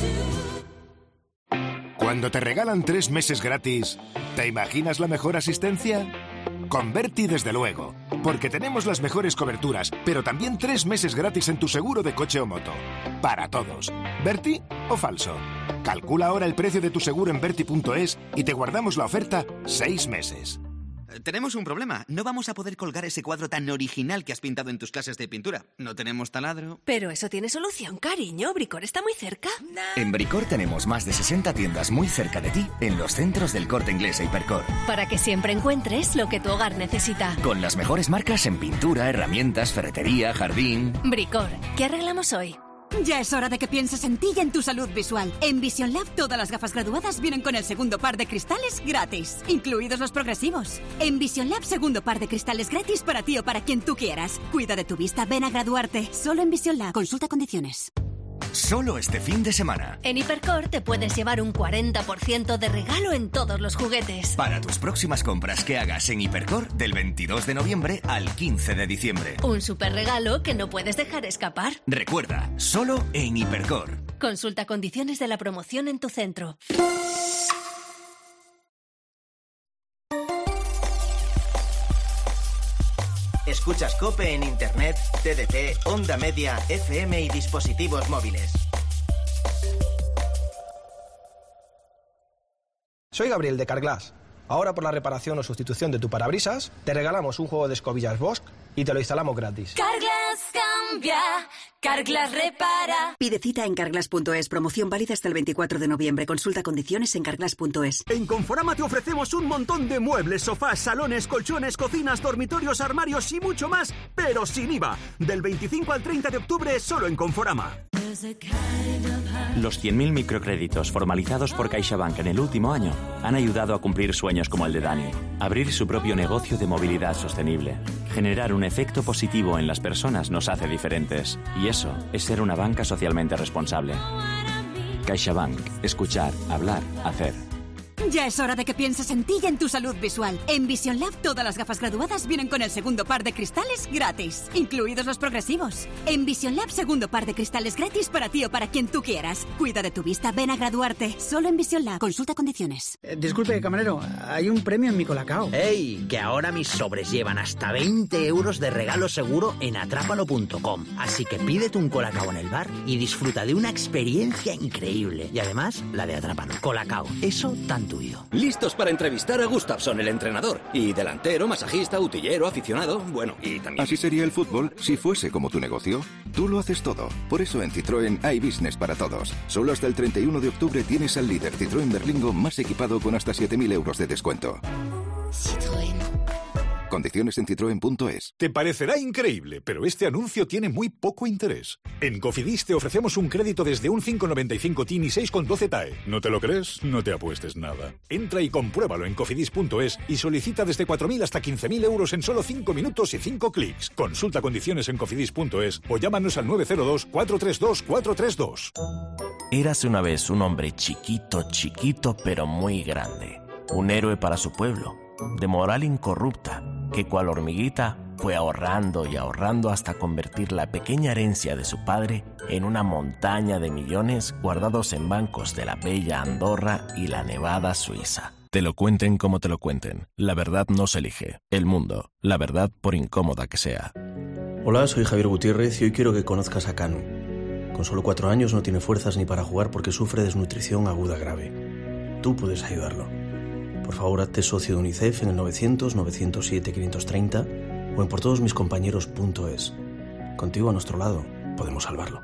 Cuando te regalan tres meses gratis, ¿te imaginas la mejor asistencia? Con Berti, desde luego, porque tenemos las mejores coberturas, pero también tres meses gratis en tu seguro de coche o moto. Para todos. ¿Berti o falso? Calcula ahora el precio de tu seguro en berti punto es y te guardamos la oferta seis meses. Tenemos un problema. No vamos a poder colgar ese cuadro tan original que has pintado en tus clases de pintura. No tenemos taladro. Pero eso tiene solución, cariño. Bricor está muy cerca. En Bricor tenemos más de sesenta tiendas muy cerca de ti en los centros del Corte Inglés e Hipercor. Para que siempre encuentres lo que tu hogar necesita. Con las mejores marcas en pintura, herramientas, ferretería, jardín. Bricor, ¿qué arreglamos hoy? Ya es hora de que pienses en ti y en tu salud visual. En Vision Lab todas las gafas graduadas vienen con el segundo par de cristales gratis, incluidos los progresivos. En Vision Lab segundo par de cristales gratis para ti o para quien tú quieras. Cuida de tu vista, ven a graduarte. Solo en Vision Lab. Consulta condiciones. Solo este fin de semana. En Hipercor te puedes llevar un cuarenta por ciento de regalo en todos los juguetes. Para tus próximas compras que hagas en Hipercor del veintidós de noviembre al quince de diciembre. Un super regalo que no puedes dejar escapar. Recuerda, solo en Hipercor. Consulta condiciones de la promoción en tu centro. Escuchas COPE en Internet, T D T, Onda Media, F M y dispositivos móviles. Soy Gabriel de Carglass. Ahora por la reparación o sustitución de tu parabrisas, te regalamos un juego de escobillas Bosch y te lo instalamos gratis. Carglass cambia, Carglass repara. Pide cita en carglass punto es. Promoción válida hasta el veinticuatro de noviembre. Consulta condiciones en carglass punto es. En Conforama te ofrecemos un montón de muebles, sofás, salones, colchones, cocinas, dormitorios, armarios y mucho más, pero sin I V A. Del veinticinco al treinta de octubre solo en Conforama. Los cien mil microcréditos formalizados por CaixaBank en el último año han ayudado a cumplir sueños como el de Dani. Abrir su propio negocio de movilidad sostenible. Generar un efecto positivo en las personas nos hace diferentes. Y eso es ser una banca socialmente responsable. CaixaBank. Escuchar, hablar, hacer. Ya es hora de que pienses en ti y en tu salud visual. En Vision Lab todas las gafas graduadas vienen con el segundo par de cristales gratis, incluidos los progresivos. En Vision Lab segundo par de cristales gratis para ti o para quien tú quieras. Cuida de tu vista, ven a graduarte. Solo en Vision Lab. Consulta condiciones. Eh, disculpe, camarero, hay un premio en mi Colacao. ¡Ey! Que ahora mis sobres llevan hasta veinte euros de regalo seguro en atrápalo punto com. Así que pídete un Colacao en el bar y disfruta de una experiencia increíble. Y además, la de Atrápalo. Colacao. Eso tan tuyo. Listos para entrevistar a Gustafsson, el entrenador. Y delantero, masajista, utillero, aficionado, bueno, y también... Así sería el fútbol si fuese como tu negocio. Tú lo haces todo. Por eso en Citroën hay business para todos. Solo hasta el treinta y uno de octubre tienes al líder Citroën Berlingo más equipado con hasta siete mil euros de descuento. Citroën. Condiciones en citroen punto es. Te parecerá increíble, pero este anuncio tiene muy poco interés. En Cofidis te ofrecemos un crédito desde un cinco coma noventa y cinco T I N y seis coma doce T A E. ¿No te lo crees? No te apuestes nada. Entra y compruébalo en cofidis punto es y solicita desde cuatro mil hasta quince mil euros en solo cinco minutos y cinco clics. Consulta condiciones en cofidis punto es o llámanos al nueve cero dos, cuatro tres dos, cuatro tres dos. Érase una vez un hombre chiquito, chiquito, pero muy grande. Un héroe para su pueblo, de moral incorrupta, que cual hormiguita fue ahorrando y ahorrando hasta convertir la pequeña herencia de su padre en una montaña de millones guardados en bancos de la bella Andorra y la nevada Suiza. Te lo cuenten como te lo cuenten. La verdad no se elige. El mundo. La verdad por incómoda que sea. Hola, soy Javier Gutiérrez y hoy quiero que conozcas a Canu. Con solo cuatro años no tiene fuerzas ni para jugar porque sufre desnutrición aguda grave. Tú puedes ayudarlo. Por favor, hazte socio de UNICEF en el novecientos, novecientos siete, quinientos treinta o en por todos mis compañeros punto es. Contigo a nuestro lado, podemos salvarlo.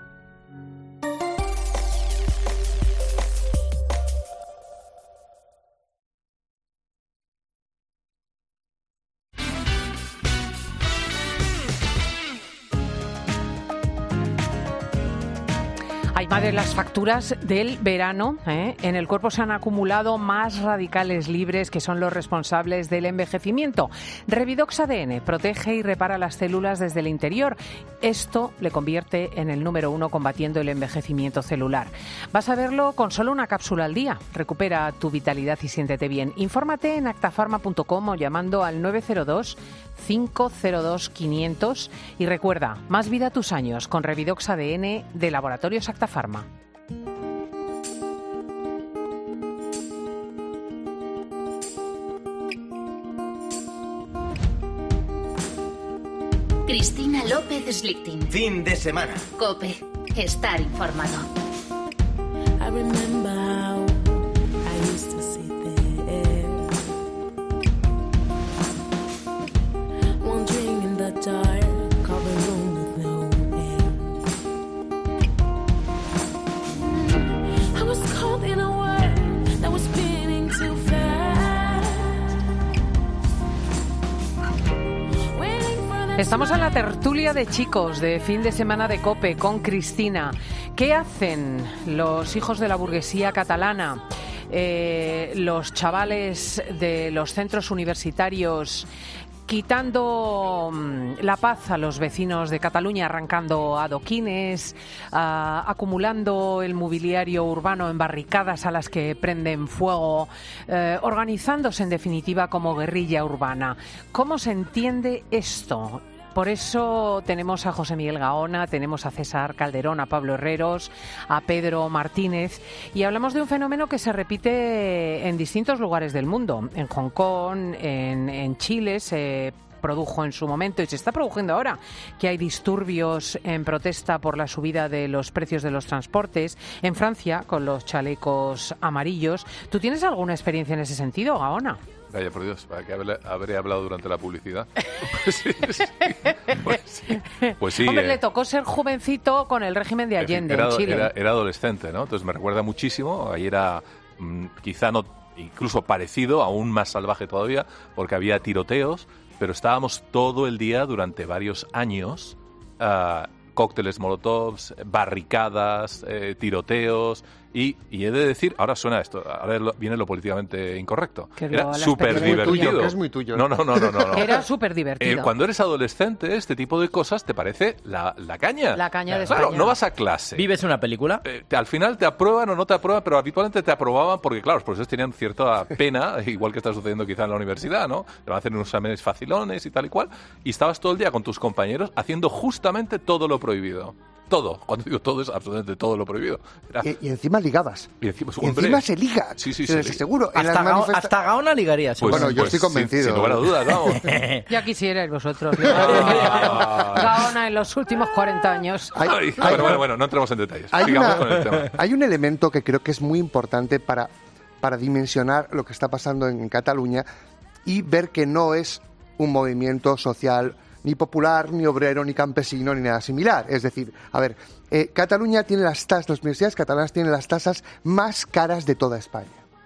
Hay más de las facturas del verano, ¿eh? En el cuerpo se han acumulado más radicales libres que son los responsables del envejecimiento. Revidox A D N protege y repara las células desde el interior. Esto le convierte en el número uno combatiendo el envejecimiento celular. Vas a verlo con solo una cápsula al día. Recupera tu vitalidad y siéntete bien. Infórmate en actafarma punto com o llamando al nueve cero dos, cinco cero dos, quinientos y recuerda, más vida a tus años con Revidox A D N de Laboratorios Actafarma. Cristina López Slichting. Fin de semana. COPE. Estar informado. I remember how I used to sit there, wandering in the dark, covered room with no air. I was caught in a world that was spinning too fast. Estamos en la tertulia de chicos de fin de semana de COPE con Cristina. ¿Qué hacen los hijos de la burguesía catalana, eh, los chavales de los centros universitarios quitando mm, la paz a los vecinos de Cataluña, arrancando adoquines, uh, acumulando el mobiliario urbano en barricadas a las que prenden fuego, eh, organizándose en definitiva como guerrilla urbana. ¿Cómo se entiende esto? Por eso tenemos a José Miguel Gaona, tenemos a César Calderón, a Pablo Herreros, a Pedro Martínez, y hablamos de un fenómeno que se repite en distintos lugares del mundo. En Hong Kong, en, en Chile se produjo en su momento y se está produciendo ahora, que hay disturbios en protesta por la subida de los precios de los transportes. En Francia, con los chalecos amarillos. ¿Tú tienes alguna experiencia en ese sentido, Gaona? Vaya, por Dios, ¿para qué habré, habré hablado durante la publicidad? Pues sí, sí, pues sí. Pues sí Hombre, eh, le tocó ser jovencito con el régimen de Allende era, en Chile. Era, era adolescente, ¿no? Entonces me recuerda muchísimo. Ahí era mmm, quizá no, incluso parecido, aún más salvaje todavía, porque había tiroteos, pero estábamos todo el día durante varios años, uh, cócteles molotovs, barricadas, eh, tiroteos. Y, y he de decir, ahora suena esto, ahora viene lo políticamente incorrecto. Que Era lo- la súper experiencia divertido. tuya. Es muy tuyo. No, no, no, no, no. no. Era súper divertido. Eh, cuando eres adolescente, este tipo de cosas te parece la, la caña. La caña de Claro, España. no vas a clase. ¿Vives una película? Eh, te- al final te aprueban o no te aprueban, pero habitualmente te aprobaban porque, claro, los profesores tenían cierta pena, igual que está sucediendo quizá en la universidad, ¿no? Te van a hacer unos exámenes facilones y tal y cual, y estabas todo el día con tus compañeros haciendo justamente todo lo prohibido. Todo. Cuando digo todo, es absolutamente todo lo prohibido. Era- Y, y encima ligabas. y encima, Y encima se liga. Sí, sí, Se se les liga. aseguro. En Hasta, las Gao- manifesta- hasta Gaona ligaría. Pues- Bueno, yo pues estoy convencido. Sin, sin lugar a dudas, vamos. Ya quisierais vosotros. Gaona en los últimos cuarenta años. Hay- Ay, hay- bueno, bueno, bueno, no entremos en detalles. Hay, Sigamos una- con el tema. hay un elemento que creo que es muy importante para, para dimensionar lo que está pasando en, en Cataluña y ver que no es un movimiento social ni popular, ni obrero, ni campesino, ni nada similar. Es decir, a ver, eh, Cataluña tiene las tasas, las universidades catalanas tienen las tasas más caras de toda España.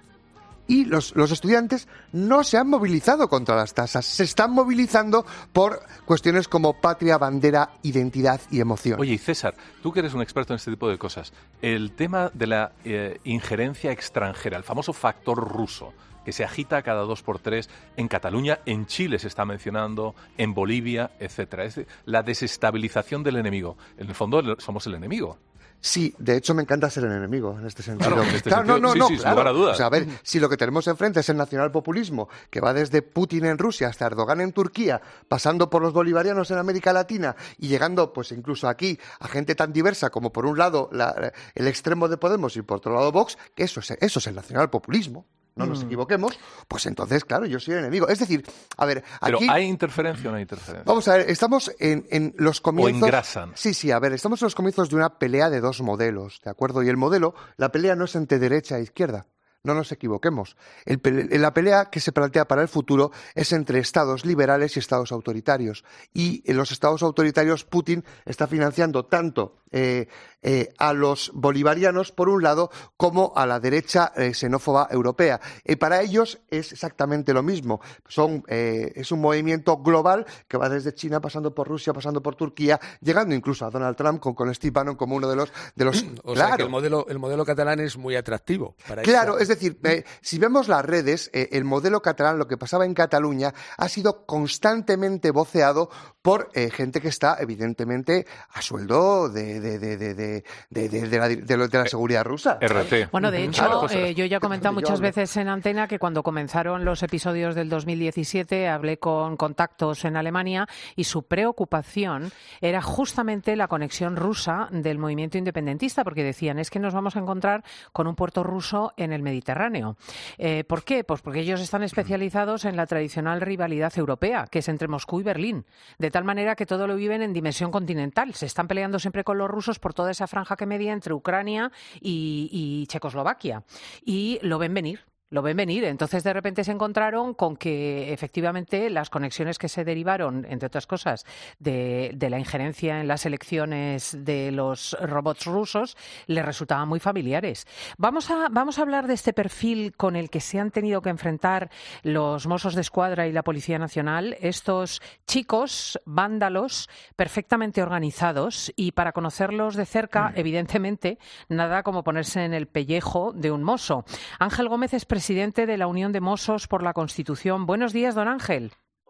Y los, los estudiantes no se han movilizado contra las tasas, se están movilizando por cuestiones como patria, bandera, identidad y emoción. Oye, y César, tú que eres un experto en este tipo de cosas, el tema de la eh, injerencia extranjera, el famoso factor ruso, que se agita cada dos por tres en Cataluña, en Chile se está mencionando, en Bolivia, etcétera. Es decir, la desestabilización del enemigo. En el fondo el- somos el enemigo. Sí, de hecho me encanta ser el enemigo en este sentido. Claro, en este Claro, sentido, no, no, sí, no, sí, sin claro. lugar a dudas. O sea, a ver, si lo que tenemos enfrente es el nacionalpopulismo, que va desde Putin en Rusia hasta Erdogan en Turquía, pasando por los bolivarianos en América Latina y llegando, pues incluso aquí, a gente tan diversa como por un lado la- el extremo de Podemos y por otro lado Vox, que eso es, eso es el nacionalpopulismo. No nos Mm. equivoquemos, pues entonces, claro, yo soy el enemigo. Es decir, a ver, Pero aquí... ¿hay interferencia o no hay interferencia? Vamos a ver, estamos en, en los comienzos... engrasan. Sí, sí, a ver, estamos en los comienzos de una pelea de dos modelos, ¿de acuerdo? Y el modelo, la pelea no es entre derecha e izquierda. No nos equivoquemos. El pe- la pelea que se plantea para el futuro es entre estados liberales y estados autoritarios. Y en los estados autoritarios Putin está financiando tanto eh, eh, a los bolivarianos, por un lado, como a la derecha eh, xenófoba europea. Y para ellos es exactamente lo mismo. Son, eh, es un movimiento global que va desde China, pasando por Rusia, pasando por Turquía, llegando incluso a Donald Trump con, con Steve Bannon como uno de los... De los O claro. sea que el modelo, el modelo catalán es muy atractivo para Claro, esa- es decir, eh, si vemos las redes, eh, el modelo catalán, lo que pasaba en Cataluña, ha sido constantemente voceado por eh, gente que está, evidentemente, a sueldo de, de, de, de, de, de, de- de la, de lo- de la seguridad rusa. R T. Bueno, de hecho, Claro. eh, yo ya he comentado Yo muchas hablo. veces en Antena que cuando comenzaron los episodios del dos mil diecisiete hablé con contactos en Alemania y su preocupación era justamente la conexión rusa del movimiento independentista, porque decían, es que nos vamos a encontrar con un puerto ruso en el Mediterráneo. Eh, ¿Por qué? Pues porque ellos están especializados en la tradicional rivalidad europea, que es entre Moscú y Berlín, de tal manera que todo lo viven en dimensión continental. Se están peleando siempre con los rusos por toda esa franja que media entre Ucrania y, y Checoslovaquia. Y lo ven venir. Lo ven venir. Entonces, de repente se encontraron con que, efectivamente, las conexiones que se derivaron, entre otras cosas, de, de la injerencia en las elecciones de los robots rusos, les resultaban muy familiares. Vamos a, vamos a hablar de este perfil con el que se han tenido que enfrentar los Mossos de Escuadra y la Policía Nacional, estos chicos vándalos perfectamente organizados, y para conocerlos de cerca, evidentemente, nada como ponerse en el pellejo de un mosso. Ángel Gómez es presidente de la Unión de Mossos por la Constitución. Buenos días, don Ángel.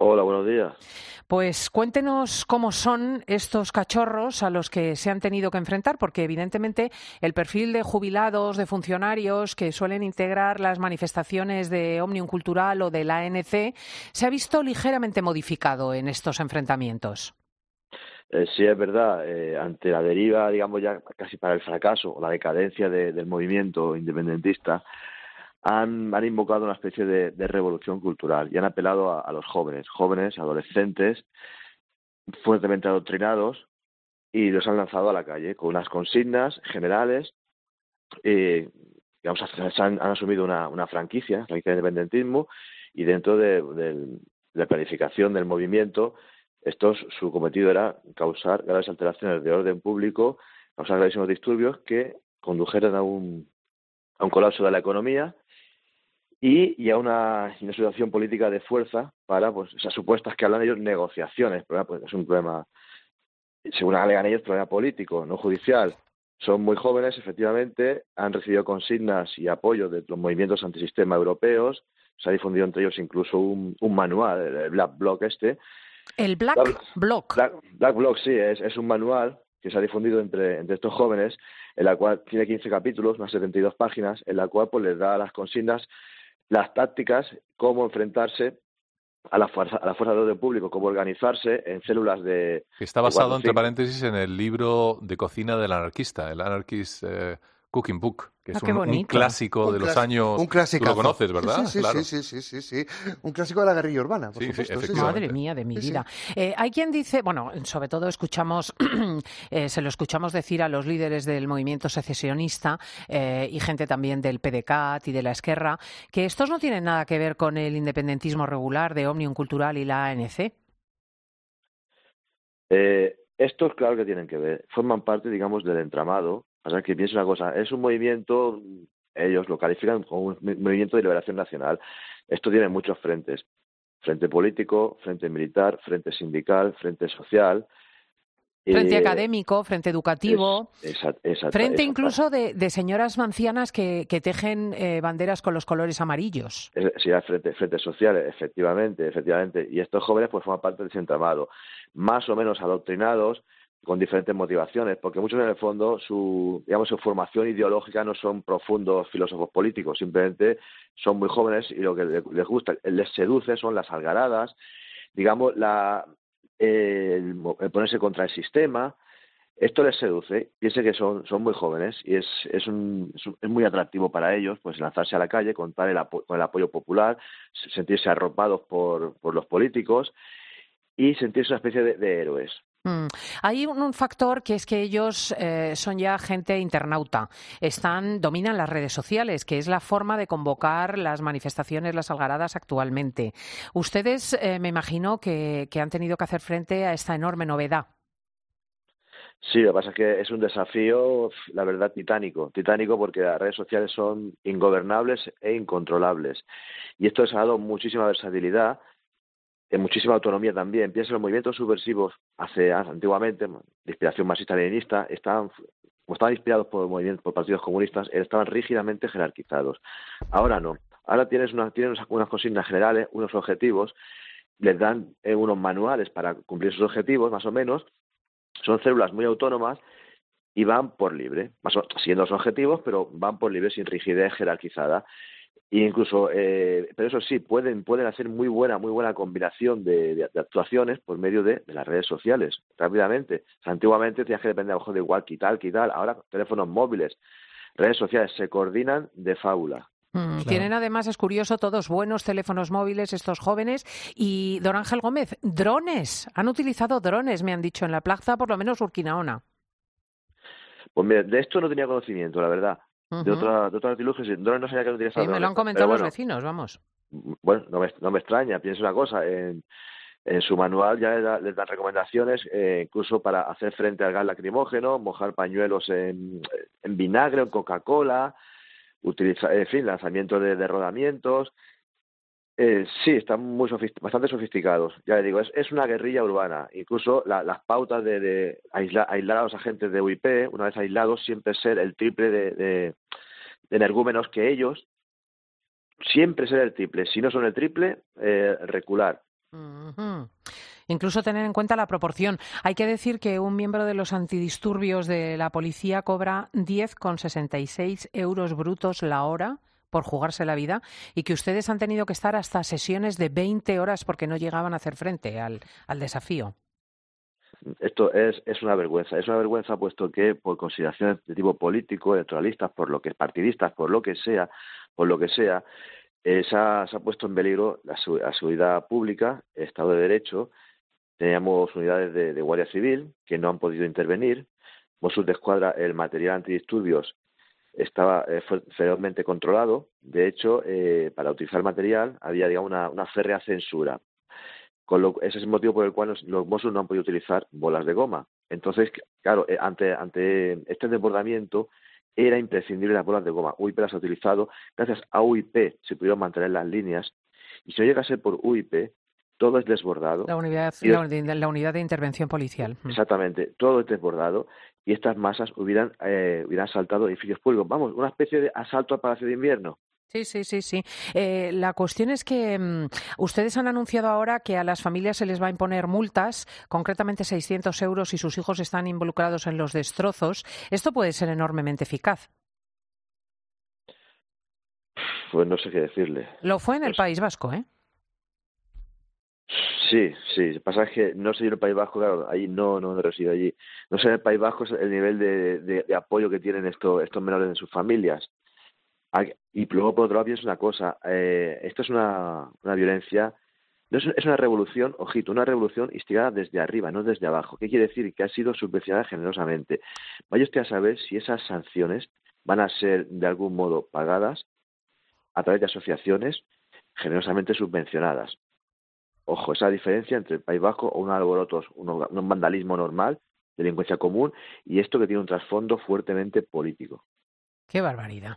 Hola, buenos días. Pues cuéntenos cómo son estos cachorros a los que se han tenido que enfrentar, porque evidentemente el perfil de jubilados, de funcionarios que suelen integrar las manifestaciones de Òmnium Cultural o de la A N C se ha visto ligeramente modificado en estos enfrentamientos. Eh, sí, es verdad, eh, ante la deriva, digamos ya casi para el fracaso o la decadencia de, del movimiento independentista, han, han invocado una especie de, de revolución cultural y han apelado a, a los jóvenes, jóvenes, adolescentes, fuertemente adoctrinados, y los han lanzado a la calle con unas consignas generales. Eh, digamos, han, han asumido una, una franquicia, franquicia de independentismo, y dentro de, de, de la planificación del movimiento, estos, su cometido era causar graves alteraciones de orden público, causar gravísimos disturbios que condujeran a un, a un colapso de la economía y, y a una, una situación política de fuerza para pues esas supuestas que hablan ellos negociaciones, pero pues, es un problema, según alegan ellos, problema político, no judicial. Son muy jóvenes, efectivamente, han recibido consignas y apoyo de los movimientos antisistema europeos, se ha difundido entre ellos incluso un, un manual, el Black Bloc este. El Black, Black Bloc. Black, Black Bloc, sí, es, es un manual que se ha difundido entre, entre estos jóvenes, en la cual tiene quince capítulos, unas setenta y dos páginas, en la cual pues les da las consignas, las tácticas, cómo enfrentarse a la fuerza, a la fuerza de orden público, cómo organizarse en células de... Está basado, de entre paréntesis, en el libro de cocina del anarquista, el Anarchist eh, Cooking Book, que es ah, un, un clásico un de los clásico, años... Un clásico. Tú lo conoces, ¿verdad? Sí, sí, claro. sí, sí, sí, sí, sí. Un clásico de la guerrilla urbana, por sí, supuesto. Sí, sí, Madre mía de mi sí, vida. Sí. Eh, hay quien dice, bueno, sobre todo escuchamos, eh, se lo escuchamos decir a los líderes del movimiento secesionista eh, y gente también del P D C A T y de la Esquerra, que estos no tienen nada que ver con el independentismo regular de Òmnium Cultural y la A N C. Eh, estos, claro que tienen que ver. Forman parte, digamos, del entramado. O sea, que piensa una cosa, es un movimiento, ellos lo califican como un movimiento de liberación nacional. Esto tiene muchos frentes. Frente político, frente militar, frente sindical, frente social. Frente eh, académico, frente educativo, es, esa, esa, frente esa, incluso de, de señoras ancianas que, que tejen eh, banderas con los colores amarillos. Sí, frente, frente social, efectivamente, efectivamente. Y estos jóvenes pues forman parte de ese entramado, más o menos adoctrinados, con diferentes motivaciones, porque muchos en el fondo su, digamos, su formación ideológica no son profundos filósofos políticos, simplemente son muy jóvenes y lo que les gusta, les seduce son las algaradas, digamos, la, el, el ponerse contra el sistema. Esto les seduce, piense que son, son muy jóvenes y es, es, un, es, un, es muy atractivo para ellos pues lanzarse a la calle, contar el apo- con el apoyo popular, sentirse arropados por, por los políticos y sentirse una especie de, de héroes. Mm. Hay un, un factor que es que ellos eh, son ya gente internauta, están, dominan las redes sociales, que es la forma de convocar las manifestaciones, las algaradas actualmente. Ustedes, eh, me imagino que, que han tenido que hacer frente a esta enorme novedad. Sí, lo que pasa es que es un desafío, la verdad, titánico. Titánico porque las redes sociales son ingobernables e incontrolables. Y esto les ha dado muchísima versatilidad, eh, muchísima autonomía también. Piensa en los movimientos subversivos hace antiguamente, de inspiración marxista-leninista, estaban, como estaban inspirados por movimientos, por partidos comunistas, estaban rígidamente jerarquizados. Ahora no. Ahora tienes una, tienes unas consignas generales, unos objetivos, les dan eh, unos manuales para cumplir esos objetivos, más o menos. Son células muy autónomas y van por libre, más o menos, siguiendo los objetivos, pero van por libre, sin rigidez jerarquizada. E incluso, eh, pero eso sí, pueden pueden hacer muy buena muy buena combinación de, de, de actuaciones por medio de, de las redes sociales, rápidamente. O sea, antiguamente tenías que depender a lo mejor de walkie-talkie y tal, ahora teléfonos móviles, redes sociales, se coordinan de fábula. Mm, claro. Tienen además, es curioso, todos buenos teléfonos móviles estos jóvenes. Y don Ángel Gómez, drones, han utilizado drones, me han dicho en la plaza, por lo menos Urquinaona. Pues mira, de esto no tenía conocimiento, la verdad. Uh-huh. De otra de otros artilugios, drones no sabía que no utilizaba. Sí, me lo han comentado bueno, los vecinos, vamos. Bueno, no me, no me extraña, pienso una cosa, en, en su manual ya les, da, les dan recomendaciones, eh, incluso para hacer frente al gas lacrimógeno, mojar pañuelos en, en vinagre, en Coca-Cola, utilizar, en fin, lanzamiento de, de rodamientos. Eh, sí, están muy sofist- bastante sofisticados. Ya le digo, es, es una guerrilla urbana. Incluso la, las pautas de, de aisla, aislar a los agentes de U I P, una vez aislados, siempre ser el triple de, de, de energúmenos que ellos. Siempre ser el triple. Si no son el triple, eh, recular. Mm. Uh-huh. Incluso tener en cuenta la proporción. Hay que decir que un miembro de los antidisturbios de la policía cobra diez coma sesenta y seis euros brutos la hora por jugarse la vida y que ustedes han tenido que estar hasta sesiones de veinte horas porque no llegaban a hacer frente al, al desafío. Esto es, es una vergüenza. Es una vergüenza puesto que por consideraciones de tipo político, electoralistas, por lo que partidistas, por lo que sea, por lo que sea, eh, se, ha, se ha puesto en peligro la, la seguridad pública, el Estado de Derecho. Teníamos unidades de, de Guardia Civil que no han podido intervenir. Mossos de Escuadra, el material antidisturbios estaba eh, ferozmente controlado. De hecho, eh, para utilizar el material había, digamos, una, una férrea censura. Con lo, ese es el motivo por el cual los, los Mossos no han podido utilizar bolas de goma. Entonces, claro, eh, ante, ante este desbordamiento era imprescindible las bolas de goma. U I P las ha utilizado. Gracias a U I P se pudieron mantener las líneas. Y si no llega a ser por U I P, todo es desbordado. La unidad, y, la, la unidad de intervención policial. Exactamente, todo es desbordado y estas masas hubieran, eh, hubieran asaltado edificios públicos. Vamos, una especie de asalto al Palacio de Invierno. Sí, sí, sí, sí. Eh, la cuestión es que um, ustedes han anunciado ahora que a las familias se les va a imponer multas, concretamente seiscientos euros si sus hijos están involucrados en los destrozos. Esto puede ser enormemente eficaz. Pues no sé qué decirle. Lo fue en el pues... País Vasco, ¿eh? Sí, sí. Lo que pasa es que no sé yo en el País Vasco, claro, ahí no, no resido allí. No sé en el País Vasco el nivel de, de, de apoyo que tienen estos, estos menores en sus familias. Y luego, por otro lado, pienso una cosa. Eh, esto es una, una violencia, no es, es una revolución, ojito, una revolución instigada desde arriba, no desde abajo. ¿Qué quiere decir? Que ha sido subvencionada generosamente. Vaya usted a saber si esas sanciones van a ser de algún modo pagadas a través de asociaciones generosamente subvencionadas. Ojo, esa diferencia entre el País Vasco o unos alborotos, un, un vandalismo normal, delincuencia común, y esto que tiene un trasfondo fuertemente político. ¡Qué barbaridad!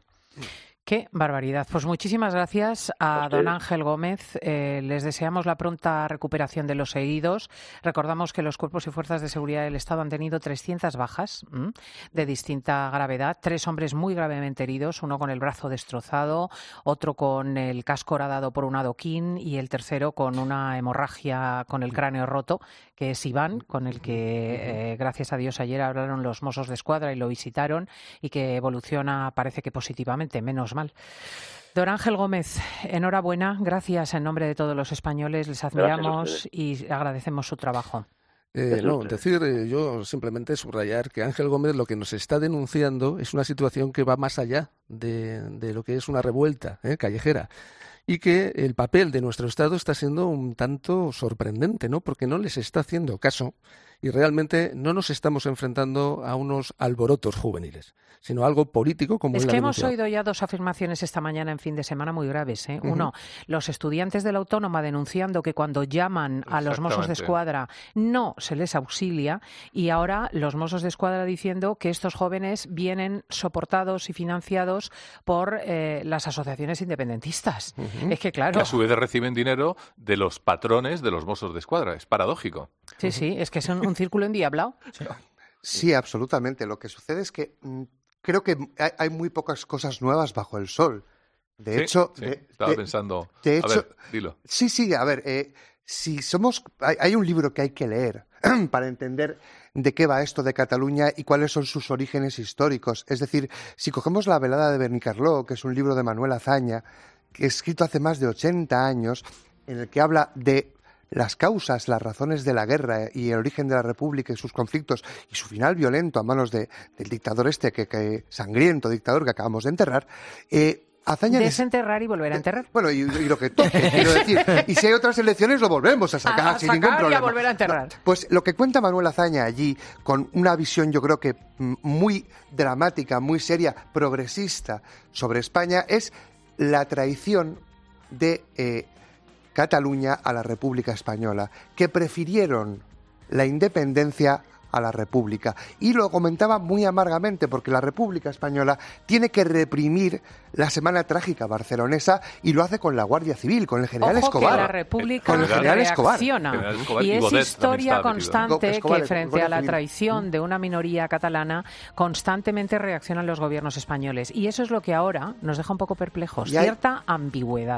Qué barbaridad. Pues muchísimas gracias a don Ángel Gómez. Eh, les deseamos la pronta recuperación de los heridos. Recordamos que los cuerpos y fuerzas de seguridad del Estado han tenido trescientas bajas ¿m? de distinta gravedad. Tres hombres muy gravemente heridos, uno con el brazo destrozado, otro con el casco horadado por un adoquín y el tercero con una hemorragia con el cráneo roto, que es Iván, con el que, eh, gracias a Dios, ayer hablaron los Mossos de Escuadra y lo visitaron y que evoluciona, parece que positivamente, menos mal. Don Ángel Gómez, enhorabuena, gracias en nombre de todos los españoles, les admiramos y agradecemos su trabajo. Eh, no, decir, eh, yo simplemente subrayar que Ángel Gómez lo que nos está denunciando es una situación que va más allá de, de lo que es una revuelta eh, callejera. Y que el papel de nuestro Estado está siendo un tanto sorprendente, ¿no? Porque no les está haciendo caso y realmente no nos estamos enfrentando a unos alborotos juveniles, sino a algo político como es la que hemos denuncia. oído ya dos afirmaciones esta mañana en fin de semana muy graves. ¿eh? Uh-huh. Uno, los estudiantes de la Autónoma denunciando que cuando llaman a los Mossos de Escuadra no se les auxilia, y ahora los Mossos de Escuadra diciendo que estos jóvenes vienen soportados y financiados por eh, las asociaciones independentistas. Uh-huh. Es que claro. Que a su vez reciben dinero de los patrones de los Mossos de Escuadra. Es paradójico. Sí, sí, es que es un, un círculo endiablado. Sí. sí, absolutamente. Lo que sucede es que mm, creo que hay, hay muy pocas cosas nuevas bajo el sol. De sí, hecho, sí, de, estaba de, pensando. De a hecho, ver, dilo. Sí, sí, a ver, eh, si somos, hay, hay un libro que hay que leer para entender de qué va esto de Cataluña y cuáles son sus orígenes históricos. Es decir, si cogemos La velada de Benicarló, que es un libro de Manuel Azaña, que escrito hace más de ochenta años, en el que habla de las causas, las razones de la guerra y el origen de la República y sus conflictos y su final violento a manos de, del dictador este, que, que sangriento dictador que acabamos de enterrar, eh, Azaña desenterrar y volver a enterrar. Bueno, y, y lo que toque, quiero decir. Y si hay otras elecciones, lo volvemos a sacar, a, a sin sacar ningún problema. Y a volver a enterrar. No, pues lo que cuenta Manuel Azaña allí, con una visión, yo creo que muy dramática, muy seria, progresista sobre España, es la traición de eh, Cataluña a la República Española, que prefirieron la independencia a la República. Y lo comentaba muy amargamente, porque la República Española tiene que reprimir la Semana Trágica barcelonesa y lo hace con la Guardia Civil, con el general Ojo Escobar. Que la República con el general reacciona. Escobar. Escobar. Y, y es Godet historia constante Escobar, que frente a la traición de una minoría catalana constantemente reaccionan los gobiernos españoles. Y eso es lo que ahora nos deja un poco perplejos, y cierta hay... ambigüedad.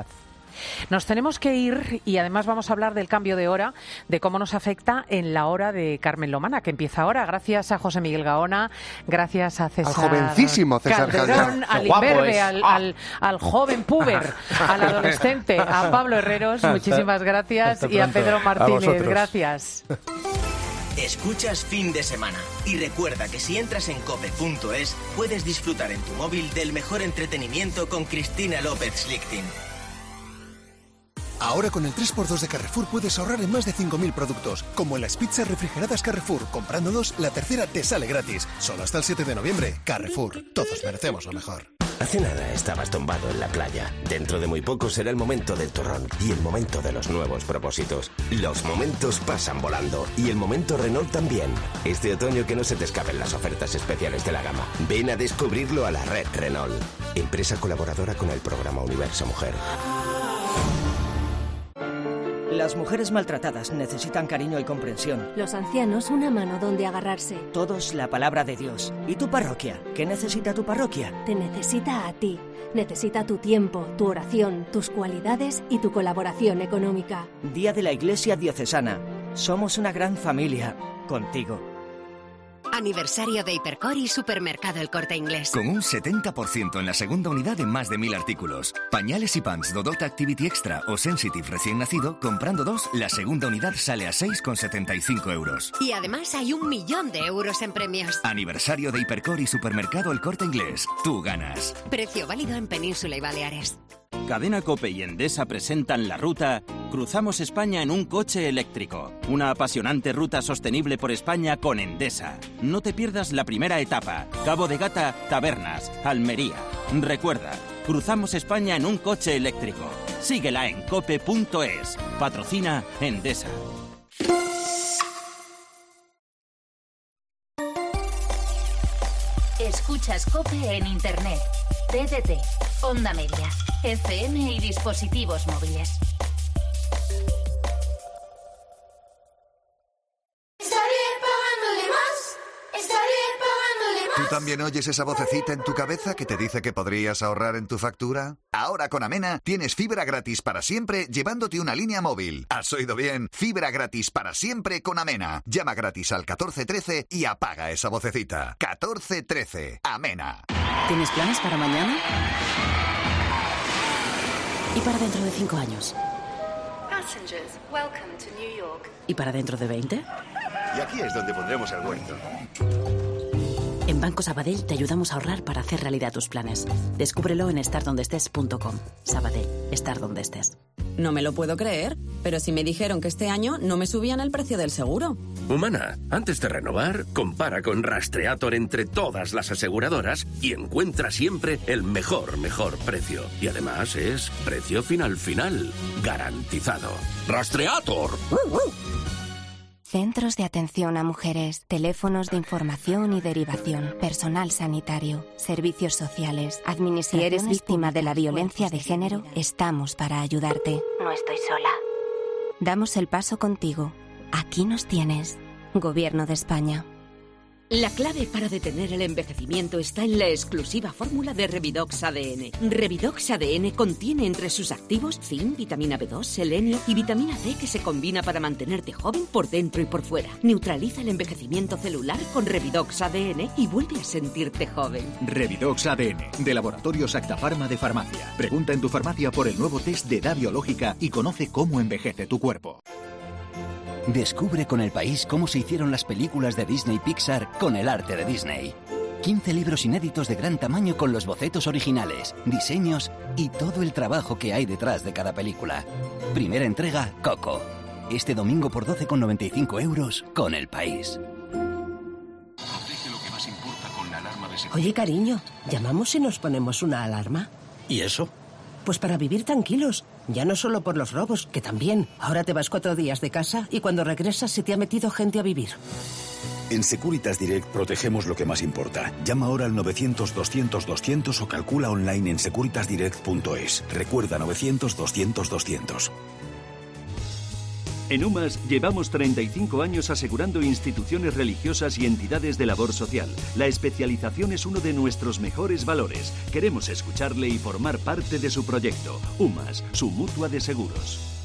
Nos tenemos que ir y además vamos a hablar del cambio de hora, de cómo nos afecta en la hora de Carmen Lomana, que empieza ahora. Gracias a José Miguel Gaona, gracias a César al jovencísimo César Calderón, Calderón. al imberbe, al, al, al joven puber, al adolescente, a Pablo Herreros, muchísimas gracias, y a Pedro Martínez, gracias. Escuchas Fin de Semana y recuerda que si entras en cope punto es puedes disfrutar en tu móvil del mejor entretenimiento con Cristina López Slichting. Ahora con el tres por dos de Carrefour puedes ahorrar en más de cinco mil productos, como en las pizzas refrigeradas Carrefour. Comprando dos, la tercera te sale gratis. Solo hasta el siete de noviembre. Carrefour. Todos merecemos lo mejor. Hace nada estabas tumbado en la playa. Dentro de muy poco será el momento del turrón y el momento de los nuevos propósitos. Los momentos pasan volando y el momento Renault también. Este otoño que no se te escapen las ofertas especiales de la gama. Ven a descubrirlo a la red Renault. Empresa colaboradora con el programa Universo Mujer. Las mujeres maltratadas necesitan cariño y comprensión. Los ancianos una mano donde agarrarse. Todos la palabra de Dios. ¿Y tu parroquia? ¿Qué necesita tu parroquia? Te necesita a ti. Necesita tu tiempo, tu oración, tus cualidades y tu colaboración económica. Día de la Iglesia Diocesana. Somos una gran familia. Contigo. Aniversario de Hipercor y Supermercado El Corte Inglés. Con un setenta por ciento en la segunda unidad en más de mil artículos. Pañales y pants Dodot Activity Extra o Sensitive recién nacido, comprando dos, la segunda unidad sale a seis con setenta y cinco euros. Y además hay un millón de euros en premios. Aniversario de Hipercor y Supermercado El Corte Inglés. Tú ganas. Precio válido en Península y Baleares. Cadena COPE y Endesa presentan la ruta Cruzamos España en un coche eléctrico. Una apasionante ruta sostenible por España con Endesa. No te pierdas la primera etapa. Cabo de Gata, Tabernas, Almería. Recuerda, Cruzamos España en un coche eléctrico. Síguela en cope punto es. Patrocina Endesa. Escuchas COPE en Internet, T D T, Onda Media, F M y dispositivos móviles. Estaré pagándole más, estaré pagándole más. ¿Tú también oyes esa vocecita en tu cabeza que te dice que podrías ahorrar en tu factura? Ahora con Amena tienes fibra gratis para siempre llevándote una línea móvil. ¿Has oído bien? Fibra gratis para siempre con Amena. Llama gratis al catorce trece y apaga esa vocecita. catorce trece. Amena. ¿Tienes planes para mañana? ¿Y para dentro de cinco años? Passengers, welcome to New York. ¿Y para dentro de veinte? Y aquí es donde pondremos el huerto. En Banco Sabadell te ayudamos a ahorrar para hacer realidad tus planes. Descúbrelo en estar donde estés punto com. Sabadell, estar donde estés. No me lo puedo creer, pero si me dijeron que este año no me subían el precio del seguro. Humana, antes de renovar, compara con Rastreator entre todas las aseguradoras y encuentra siempre el mejor, mejor precio. Y además es precio final final, garantizado. ¡Rastreator! Centros de atención a mujeres, teléfonos de información y derivación, personal sanitario, servicios sociales, administración. Si eres víctima de la violencia de género, estamos para ayudarte. No estoy sola. Damos el paso contigo. Aquí nos tienes. Gobierno de España. La clave para detener el envejecimiento está en la exclusiva fórmula de Revidox A D N. Revidox A D N contiene entre sus activos zinc, vitamina B dos, selenio y vitamina C que se combina para mantenerte joven por dentro y por fuera. Neutraliza el envejecimiento celular con Revidox A D N y vuelve a sentirte joven. Revidox A D N, de Laboratorios Acta Pharma de Farmacia. Pregunta en tu farmacia por el nuevo test de edad biológica y conoce cómo envejece tu cuerpo. Descubre con El País cómo se hicieron las películas de Disney Pixar con el arte de Disney. quince libros inéditos de gran tamaño con los bocetos originales, diseños y todo el trabajo que hay detrás de cada película. Primera entrega, Coco. Este domingo por doce con noventa y cinco euros con El País. Oye, cariño, ¿llamamos y nos ponemos una alarma? ¿Y eso? Pues para vivir tranquilos. Ya no solo por los robos, que también. Ahora te vas cuatro días de casa y cuando regresas se te ha metido gente a vivir. En Securitas Direct protegemos lo que más importa. Llama ahora al novecientos doscientos doscientos o calcula online en securitas direct punto es. Recuerda novecientos doscientos doscientos. En UMAS llevamos treinta y cinco años asegurando instituciones religiosas y entidades de labor social. La especialización es uno de nuestros mejores valores. Queremos escucharle y formar parte de su proyecto. UMAS, su mutua de seguros.